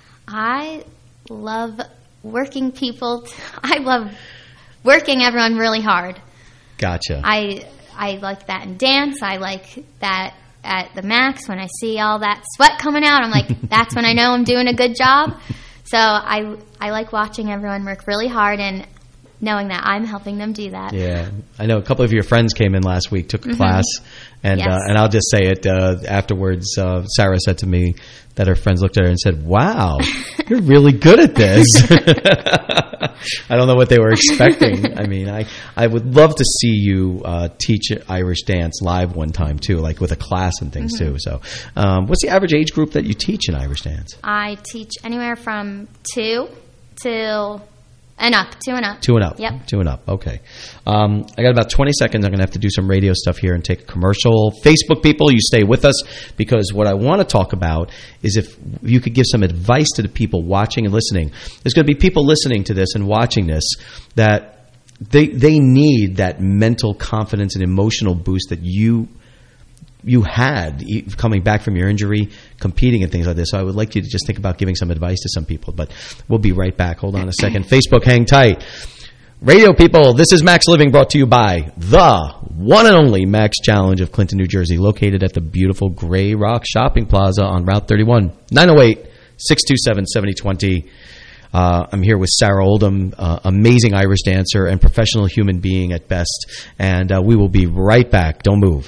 I love working people. T- I love working everyone really hard. Gotcha. I I like that in dance. I like that at the Max when I see all that sweat coming out. I'm like, that's when I know I'm doing a good job. So I I like watching everyone work really hard and knowing that I'm helping them do that. Yeah. I know a couple of your friends came in last week, took a Mhm. class, and Yes. uh, and I'll just say it, uh, afterwards, uh, Sarah said to me that her friends looked at her and said, wow, you're really good at this. I don't know what they were expecting. I mean, I, I would love to see you uh, teach Irish dance live one time, too, like with a class and things, Mhm. too. So um, what's the average age group that you teach in Irish dance? I teach anywhere from two till and up, two and up. Two and up. Yep. Two and up. Okay. Um, I got about twenty seconds. I'm going to have to do some radio stuff here and take a commercial. Facebook people, you stay with us, because what I want to talk about is if you could give some advice to the people watching and listening. There's going to be people listening to this and watching this that they they need that mental confidence and emotional boost that you you had e- coming back from your injury, competing and things like this. So I would like you to just think about giving some advice to some people, but we'll be right back. Hold on a second. Facebook, hang tight. Radio people, this is Max Living, brought to you by the one and only Max Challenge of Clinton, New Jersey, located at the beautiful Gray Rock Shopping Plaza on Route thirty-one, nine oh eight, six two seven, seven oh two oh. Uh, I'm here with Sarah Oldham, uh, amazing Irish dancer and professional human being at best, and uh, we will be right back. Don't move.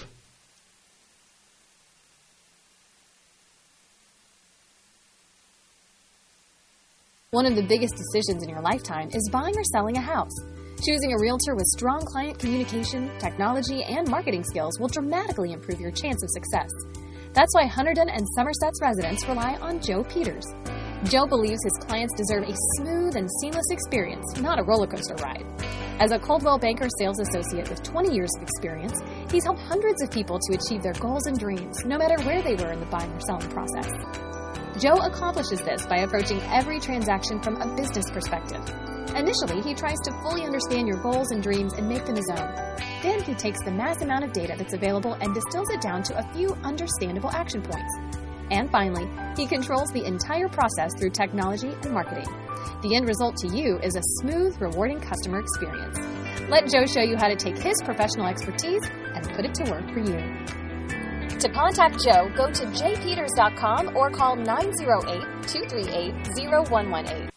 One of the biggest decisions in your lifetime is buying or selling a house. Choosing a realtor with strong client communication, technology, and marketing skills will dramatically improve your chance of success. That's why Hunterdon and Somerset's residents rely on Joe Peters. Joe believes his clients deserve a smooth and seamless experience, not a roller coaster ride. As a Coldwell Banker sales associate with twenty years of experience, he's helped hundreds of people to achieve their goals and dreams, no matter where they were in the buying or selling process. Joe accomplishes this by approaching every transaction from a business perspective. Initially, he tries to fully understand your goals and dreams and make them his own. Then he takes the mass amount of data that's available and distills it down to a few understandable action points. And finally, he controls the entire process through technology and marketing. The end result to you is a smooth, rewarding customer experience. Let Joe show you how to take his professional expertise and put it to work for you. To contact Joe, go to j peters dot com or call nine oh eight, two three eight, oh one one eight.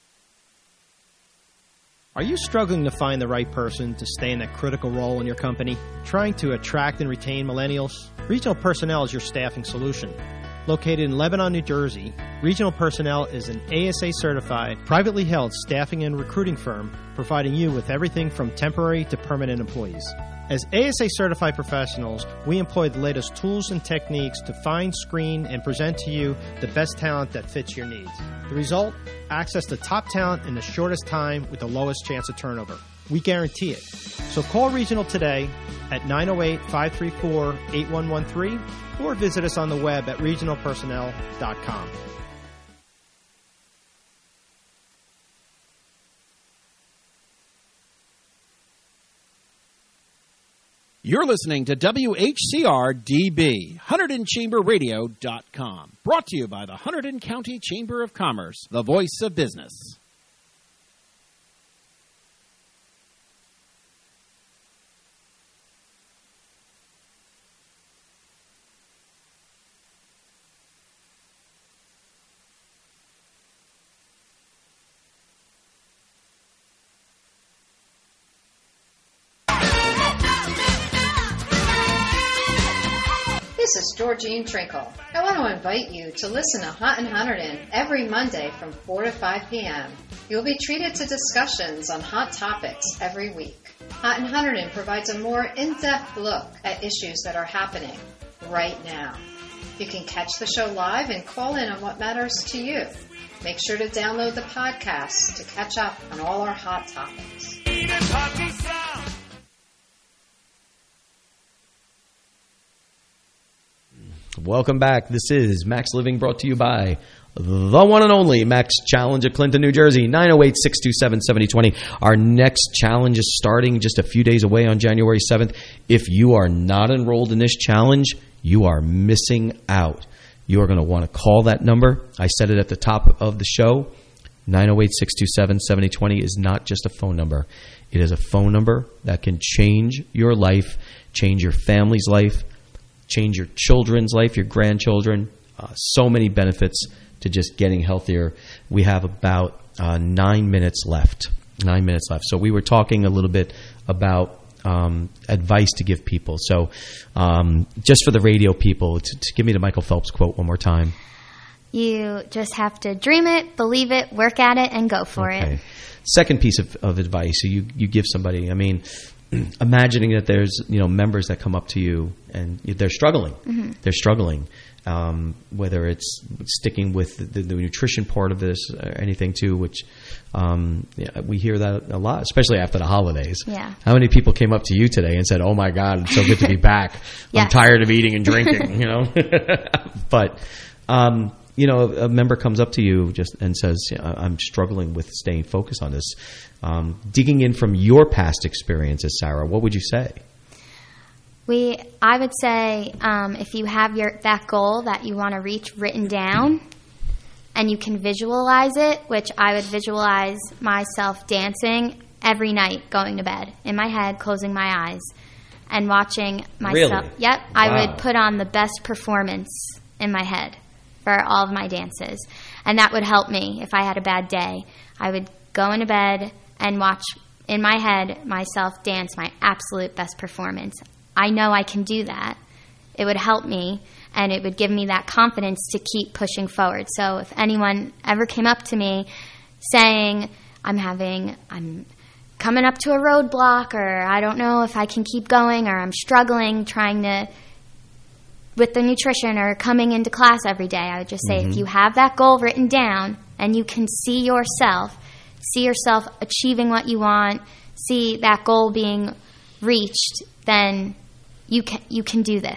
Are you struggling to find the right person to stay in that critical role in your company? Trying to attract and retain millennials? Regional Personnel is your staffing solution. Located in Lebanon, New Jersey, Regional Personnel is an A S A-certified, privately held staffing and recruiting firm providing you with everything from temporary to permanent employees. As A S A-certified professionals, we employ the latest tools and techniques to find, screen, and present to you the best talent that fits your needs. The result? Access to top talent in the shortest time with the lowest chance of turnover. We guarantee it. So call Regional today at nine oh eight, five three four, eight one one three or visit us on the web at regional personnel dot com. You're listening to W H C R D B, Hunterdon Chamber Radio dot com. Brought to you by the Hunterdon County Chamber of Commerce, the voice of business. This is Georgine Trinkle. I want to invite you to listen to Huntin' Hunterdon every Monday from four to five p.m. You'll be treated to discussions on hot topics every week. Huntin' Hunterdon provides a more in-depth look at issues that are happening right now. You can catch the show live and call in on what matters to you. Make sure to download the podcast to catch up on all our hot topics. Welcome back. This is Max Living, brought to you by the one and only Max Challenge of Clinton, New Jersey, nine oh eight, six two seven, seven oh two oh. Our next challenge is starting just a few days away on January seventh. If you are not enrolled in this challenge, you are missing out. You are going to want to call that number. I said it at the top of the show. nine oh eight, six two seven, seven oh two oh is not just a phone number. It is a phone number that can change your life, change your family's life, change your children's life, your grandchildren. Uh, so many benefits to just getting healthier. We have about uh, nine minutes left. Nine minutes left. So we were talking a little bit about um, advice to give people. So um, just for the radio people, to, to give me the Michael Phelps quote one more time. You just have to dream it, believe it, work at it, and go for okay. it. Second piece of, of advice, so you, you give somebody, I mean, imagining that there's, you know, members that come up to you and they're struggling. Mm-hmm. They're struggling, um, whether it's sticking with the, the nutrition part of this or anything too, which um, yeah, we hear that a lot, especially after the holidays. Yeah. How many people came up to you today and said, "Oh my God, it's so good to be back. Yes. I'm tired of eating and drinking," you know? But, um, you know, a member comes up to you just and says, "I'm struggling with staying focused on this." Um, digging in from your past experiences, Sarah, what would you say? We, I would say, um, if you have your that goal that you want to reach written down, and you can visualize it, which I would visualize myself dancing every night, going to bed in my head, closing my eyes, and watching myself. Really? Yep, I Wow. would put on the best performance in my head for all of my dances, and that would help me if I had a bad day. I would go into bed and watch in my head myself dance my absolute best performance. I know I can do that. It would help me, and it would give me that confidence to keep pushing forward. So if anyone ever came up to me saying, I'm having, I'm coming up to a roadblock, or I don't know if I can keep going, or I'm struggling trying to, with the nutrition or coming into class every day, I would just say, mm-hmm. if you have that goal written down and you can see yourself, see yourself achieving what you want, see that goal being reached, then you can you can do this.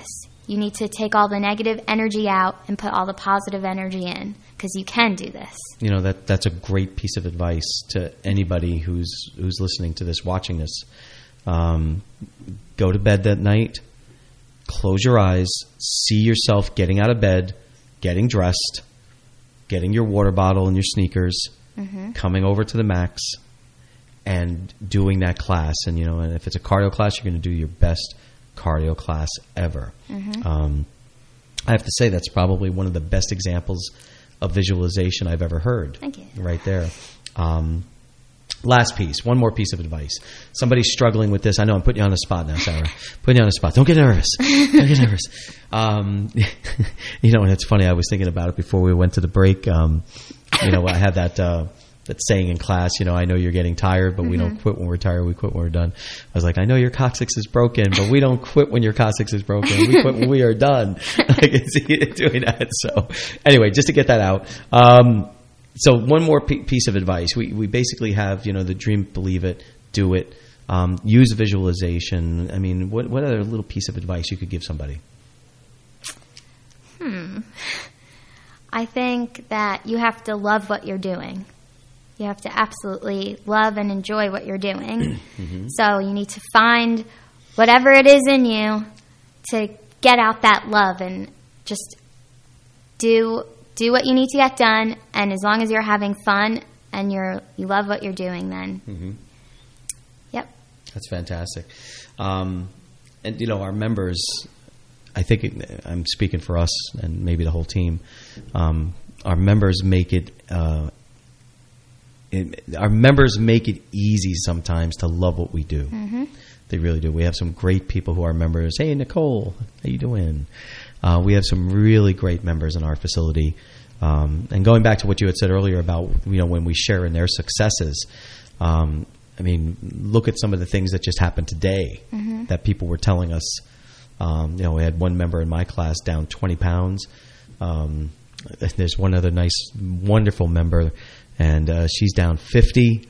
You need to take all the negative energy out and put all the positive energy in, because you can do this. You know, that that's a great piece of advice to anybody who's who's listening to this, watching this. Um, go to bed that night, close your eyes, see yourself getting out of bed, getting dressed, getting your water bottle and your sneakers, mm-hmm. coming over to the Max, and doing that class. And, you know, and if it's a cardio class, you're going to do your best cardio class ever. Mm-hmm. Um, I have to say that's probably one of the best examples of visualization I've ever heard. Thank you. Right there. Um, last piece, one more piece of advice. Somebody's struggling with this. I know I'm putting you on the spot now, Sarah. Putting you on the spot. Don't get nervous. Don't get nervous. Um, you know, and it's funny. I was thinking about it before we went to the break. Um, you know, I had that uh, that saying in class. You know, I know you're getting tired, but mm-hmm. we don't quit when we're tired. We quit when we're done. I was like, I know your coccyx is broken, but we don't quit when your coccyx is broken. We quit when we are done. I can see you doing that. So, anyway, just to get that out. Um, So one more p- piece of advice. We we basically have, you know, the dream, believe it, do it, um, use visualization. I mean, what what other little piece of advice you could give somebody? Hmm. I think that you have to love what you're doing. You have to absolutely love and enjoy what you're doing. Mm-hmm. So you need to find whatever it is in you to get out that love and just do do what you need to get done. And as long as you're having fun and you're you love what you're doing, then mm-hmm. yep, that's fantastic. Um, and you know, our members, I think it, I'm speaking for us and maybe the whole team. Um, our members make it. Uh, It, our members make it easy sometimes to love what we do. Mm-hmm. They really do. We have some great people who are members. Hey, Nicole, how you doing? Uh, we have some really great members in our facility. Um, and going back to what you had said earlier about, you know, when we share in their successes, um, I mean, look at some of the things that just happened today mm-hmm. that people were telling us. Um, you know, we had one member in my class down twenty pounds. Um, there's one other nice, wonderful member, and uh, she's down fifty.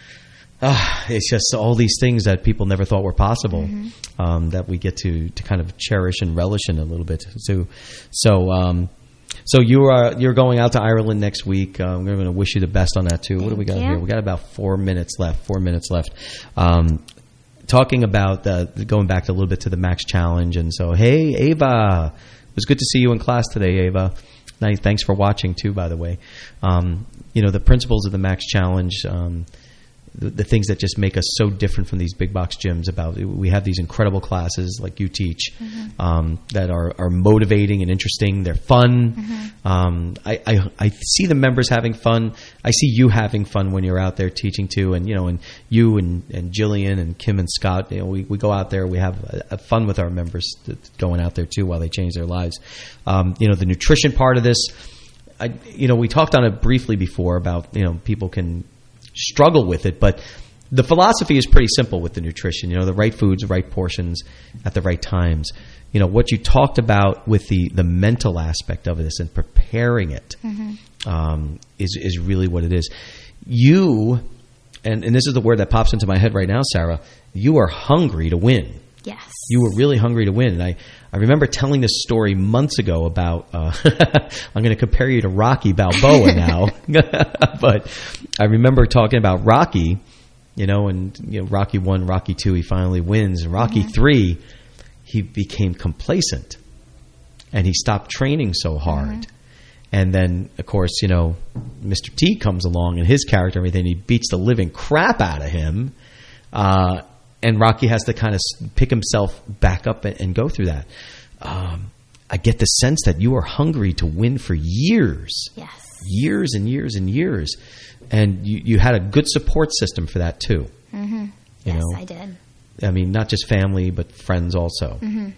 Uh, it's just all these things that people never thought were possible mm-hmm. um, that we get to, to kind of cherish and relish in a little bit. So, so, um, so you are you're going out to Ireland next week. Um, we're going to wish you the best on that too. Thank what do we got you. here? We got about four minutes left. Four minutes left. Um, talking about the, going back to a little bit to the Max Challenge, and so hey, Ava, it was good to see you in class today, Ava. Nice. Thanks for watching too, by the way. Um, you know, the principles of the Max Challenge, um, the, the things that just make us so different from these big box gyms. About we have these incredible classes like you teach mm-hmm. um, that are, are motivating and interesting. They're fun. Mm-hmm. Um, I, I I see the members having fun. I see you having fun when you're out there teaching too. And you know, and you and, and Jillian and Kim and Scott. You know, we, we go out there. We have a, a fun with our members going out there too while they change their lives. Um, you know, the nutrition part of this. I, you know, we talked on it briefly before about, you know, people can struggle with it, but the philosophy is pretty simple with the nutrition. You know, the right foods, right portions at the right times. You know, what you talked about with the, the mental aspect of this and preparing it mm-hmm. um, is is really what it is. You, and, and this is the word that pops into my head right now, Sarah, you are hungry to win. Yes. You were really hungry to win. And I, I remember telling this story months ago about, uh, I'm going to compare you to Rocky Balboa now, but I remember talking about Rocky, you know, and you know, Rocky one, Rocky two, he finally wins. Rocky mm-hmm. three, he became complacent and he stopped training so hard. Mm-hmm. And then, of course, you know, Mister T comes along and his character and everything, he beats the living crap out of him. Uh, And Rocky has to kind of pick himself back up and, and go through that. Um, I get the sense that you are hungry to win for years. Yes. Years and years and years. And you, you had a good support system for that too. Mm-hmm. You yes, know? I did. I mean, not just family, but friends also. Mm-hmm.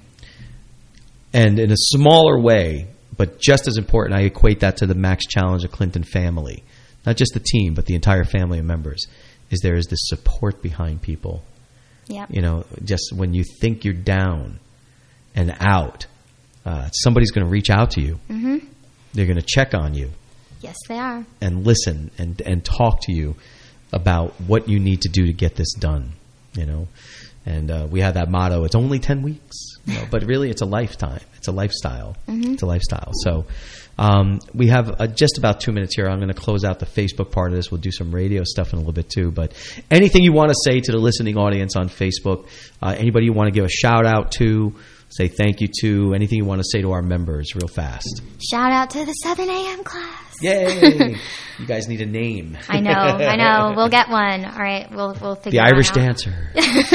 And in a smaller way, but just as important, I equate that to the Max Challenge of Clinton family. Not just the team, but the entire family of members. Is there is this support behind people. Yep. You know, just when you think you're down and out, uh, somebody's going to reach out to you. Mm-hmm. They're going to check on you. Yes, they are. And listen and, and talk to you about what you need to do to get this done, you know. And uh, we have that motto, it's only ten weeks. You know, but really, it's a lifetime. It's a lifestyle. Mhm. It's a lifestyle. So um, we have uh, just about two minutes here. I'm going to close out the Facebook part of this. We'll do some radio stuff in a little bit too. But anything you want to say to the listening audience on Facebook, uh, anybody you want to give a shout out to, say thank you to, anything you want to say to our members real fast. Shout out to the seven a.m. class. Yay! You guys need a name. I know, I know. We'll get one. All right, we'll we'll figure The that Irish out. Dancer.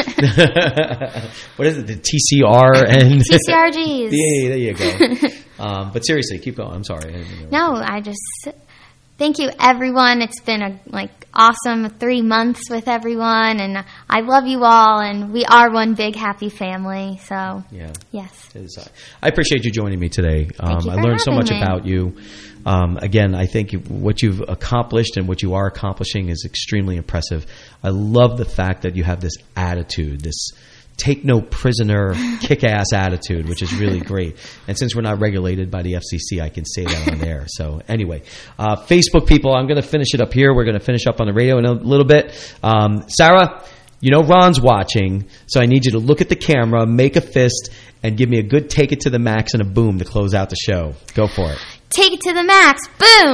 What is it? The T C R and T C R Gs. Yeah, there you go. Um, but seriously, keep going. I'm sorry. I didn't mean to- No, I just thank you, everyone. It's been a like awesome three months with everyone, and I love you all, and we are one big happy family. So Yeah. yes, It is, uh, I appreciate you joining me today. Um, you I for learned so having much me. about you. Um, again, I think what you've accomplished and what you are accomplishing is extremely impressive. I love the fact that you have this attitude, this take no prisoner, kick-ass attitude, which is really great. And since we're not regulated by the F C C, I can say that on there. So anyway, uh, Facebook people, I'm going to finish it up here. We're going to finish up on the radio in a little bit. Um, Sarah, you know Ron's watching, so I need you to look at the camera, make a fist, and give me a good take it to the max and a boom to close out the show. Go for it. take it to the max.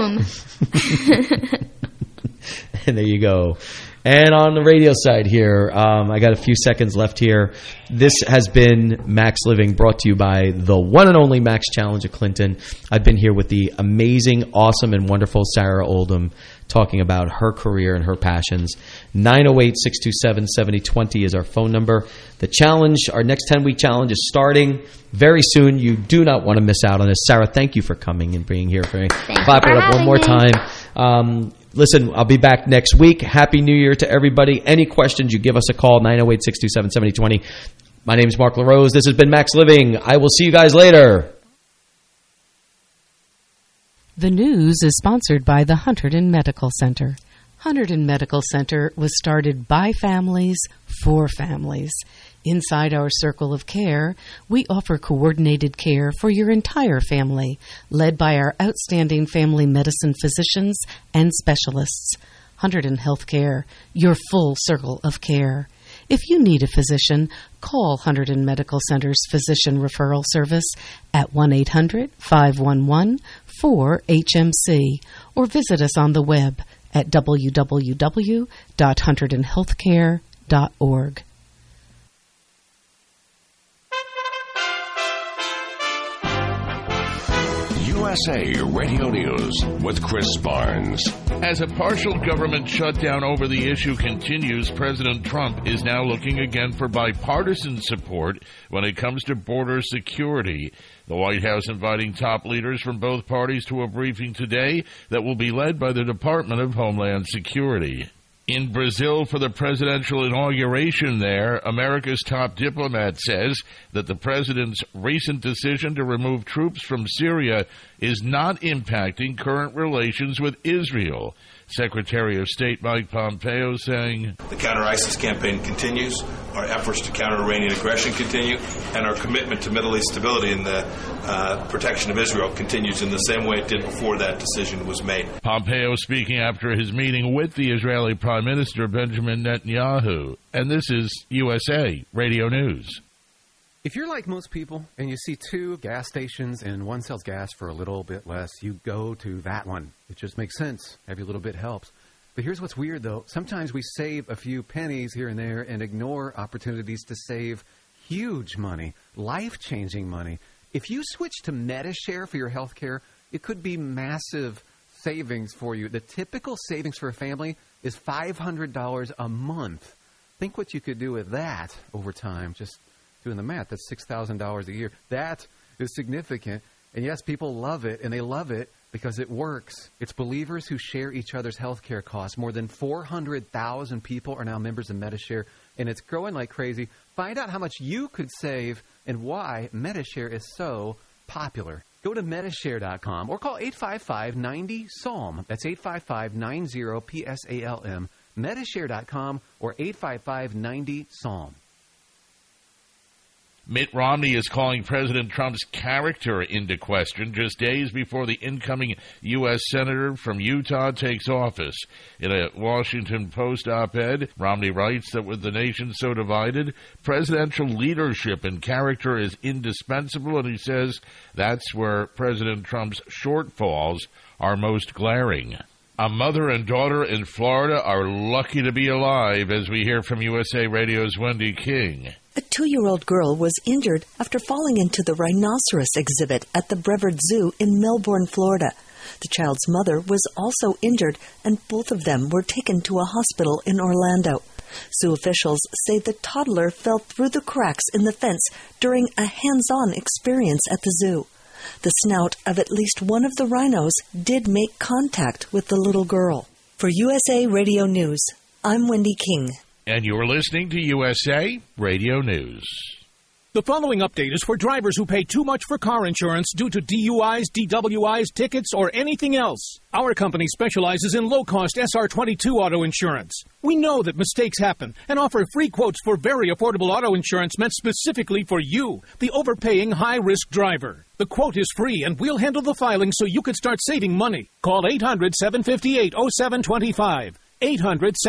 Boom. And there you go. And on the radio side here, um, I got a few seconds left here. This has been Max Living, brought to you by the one and only Max Challenge of Clinton. I've been here with the amazing, awesome, and wonderful Sarah Oldham, talking about her career and her passions. nine oh eight, six two seven, seven oh two oh is our phone number. The challenge, our next ten-week challenge is starting very soon. You do not want to miss out on this. Sarah, thank you for coming and being here for me. Thank Clap you it for up one having more me. time. Um, listen, I'll be back next week. Happy New Year to everybody. Any questions, you give us a call, nine oh eight, six two seven, seven oh two oh. My name is Mark LaRose. This has been Max Living. I will see you guys later. The news is sponsored by the Hunterdon Medical Center. Hunterdon Medical Center was started by families for families. Inside our circle of care, we offer coordinated care for your entire family, led by our outstanding family medicine physicians and specialists. Hunterdon Healthcare, your full circle of care. If you need a physician, call Hunterdon Medical Center's Physician Referral Service at one eight hundred, five one one, four H M C or visit us on the web at w w w dot hunterdon healthcare dot org. U S A Radio News with Chris Barnes. As a partial government shutdown over the issue continues, President Trump is now looking again for bipartisan support when it comes to border security. The White House inviting top leaders from both parties to a briefing today that will be led by the Department of Homeland Security. In Brazil for the presidential inauguration there, America's top diplomat says that the president's recent decision to remove troops from Syria is not impacting current relations with Israel. Secretary of State Mike Pompeo saying, The counter-ISIS campaign continues, our efforts to counter Iranian aggression continue, and our commitment to Middle East stability and the uh, protection of Israel continues in the same way it did before that decision was made. Pompeo speaking after his meeting with the Israeli Prime Minister Benjamin Netanyahu. And this is U S A Radio News. If you're like most people and you see two gas stations and one sells gas for a little bit less, you go to that one. It just makes sense. Every little bit helps. But here's what's weird, though. Sometimes we save a few pennies here and there and ignore opportunities to save huge money, life-changing money. If you switch to Medi-Share for your health care, it could be massive savings for you. The typical savings for a family is five hundred dollars a month. Think what you could do with that over time. Just doing the math, that's six thousand dollars a year. That is significant. And yes, people love it, and they love it because it works. It's believers who share each other's health care costs. More than four hundred thousand people are now members of Medi-Share, and it's growing like crazy. Find out how much you could save and why Medi-Share is so popular. Go to Medi-Share dot com or call eight five five, nine zero, S A L M. That's eight five five, nine zero, P S A L M. Medi-Share dot com or eight five five, nine zero, S A L M. Mitt Romney is calling President Trump's character into question just days before the incoming U S senator from Utah takes office. In a Washington Post op-ed, Romney writes that with the nation so divided, presidential leadership and character is indispensable, and he says that's where President Trump's shortfalls are most glaring. A mother and daughter in Florida are lucky to be alive, as we hear from U S A Radio's Wendy King. A two-year-old girl was injured after falling into the rhinoceros exhibit at the Brevard Zoo in Melbourne, Florida. The child's mother was also injured, and both of them were taken to a hospital in Orlando. Zoo officials say the toddler fell through the cracks in the fence during a hands-on experience at the zoo. The snout of at least one of the rhinos did make contact with the little girl. For U S A Radio News, I'm Wendy King. And you're listening to U S A Radio News. The following update is for drivers who pay too much for car insurance due to D U Is, D W Is, tickets, or anything else. Our company specializes in low-cost S R twenty-two auto insurance. We know that mistakes happen and offer free quotes for very affordable auto insurance meant specifically for you, the overpaying high-risk driver. The quote is free, and we'll handle the filing so you can start saving money. Call eight hundred, seven five eight, oh seven two five. eight hundred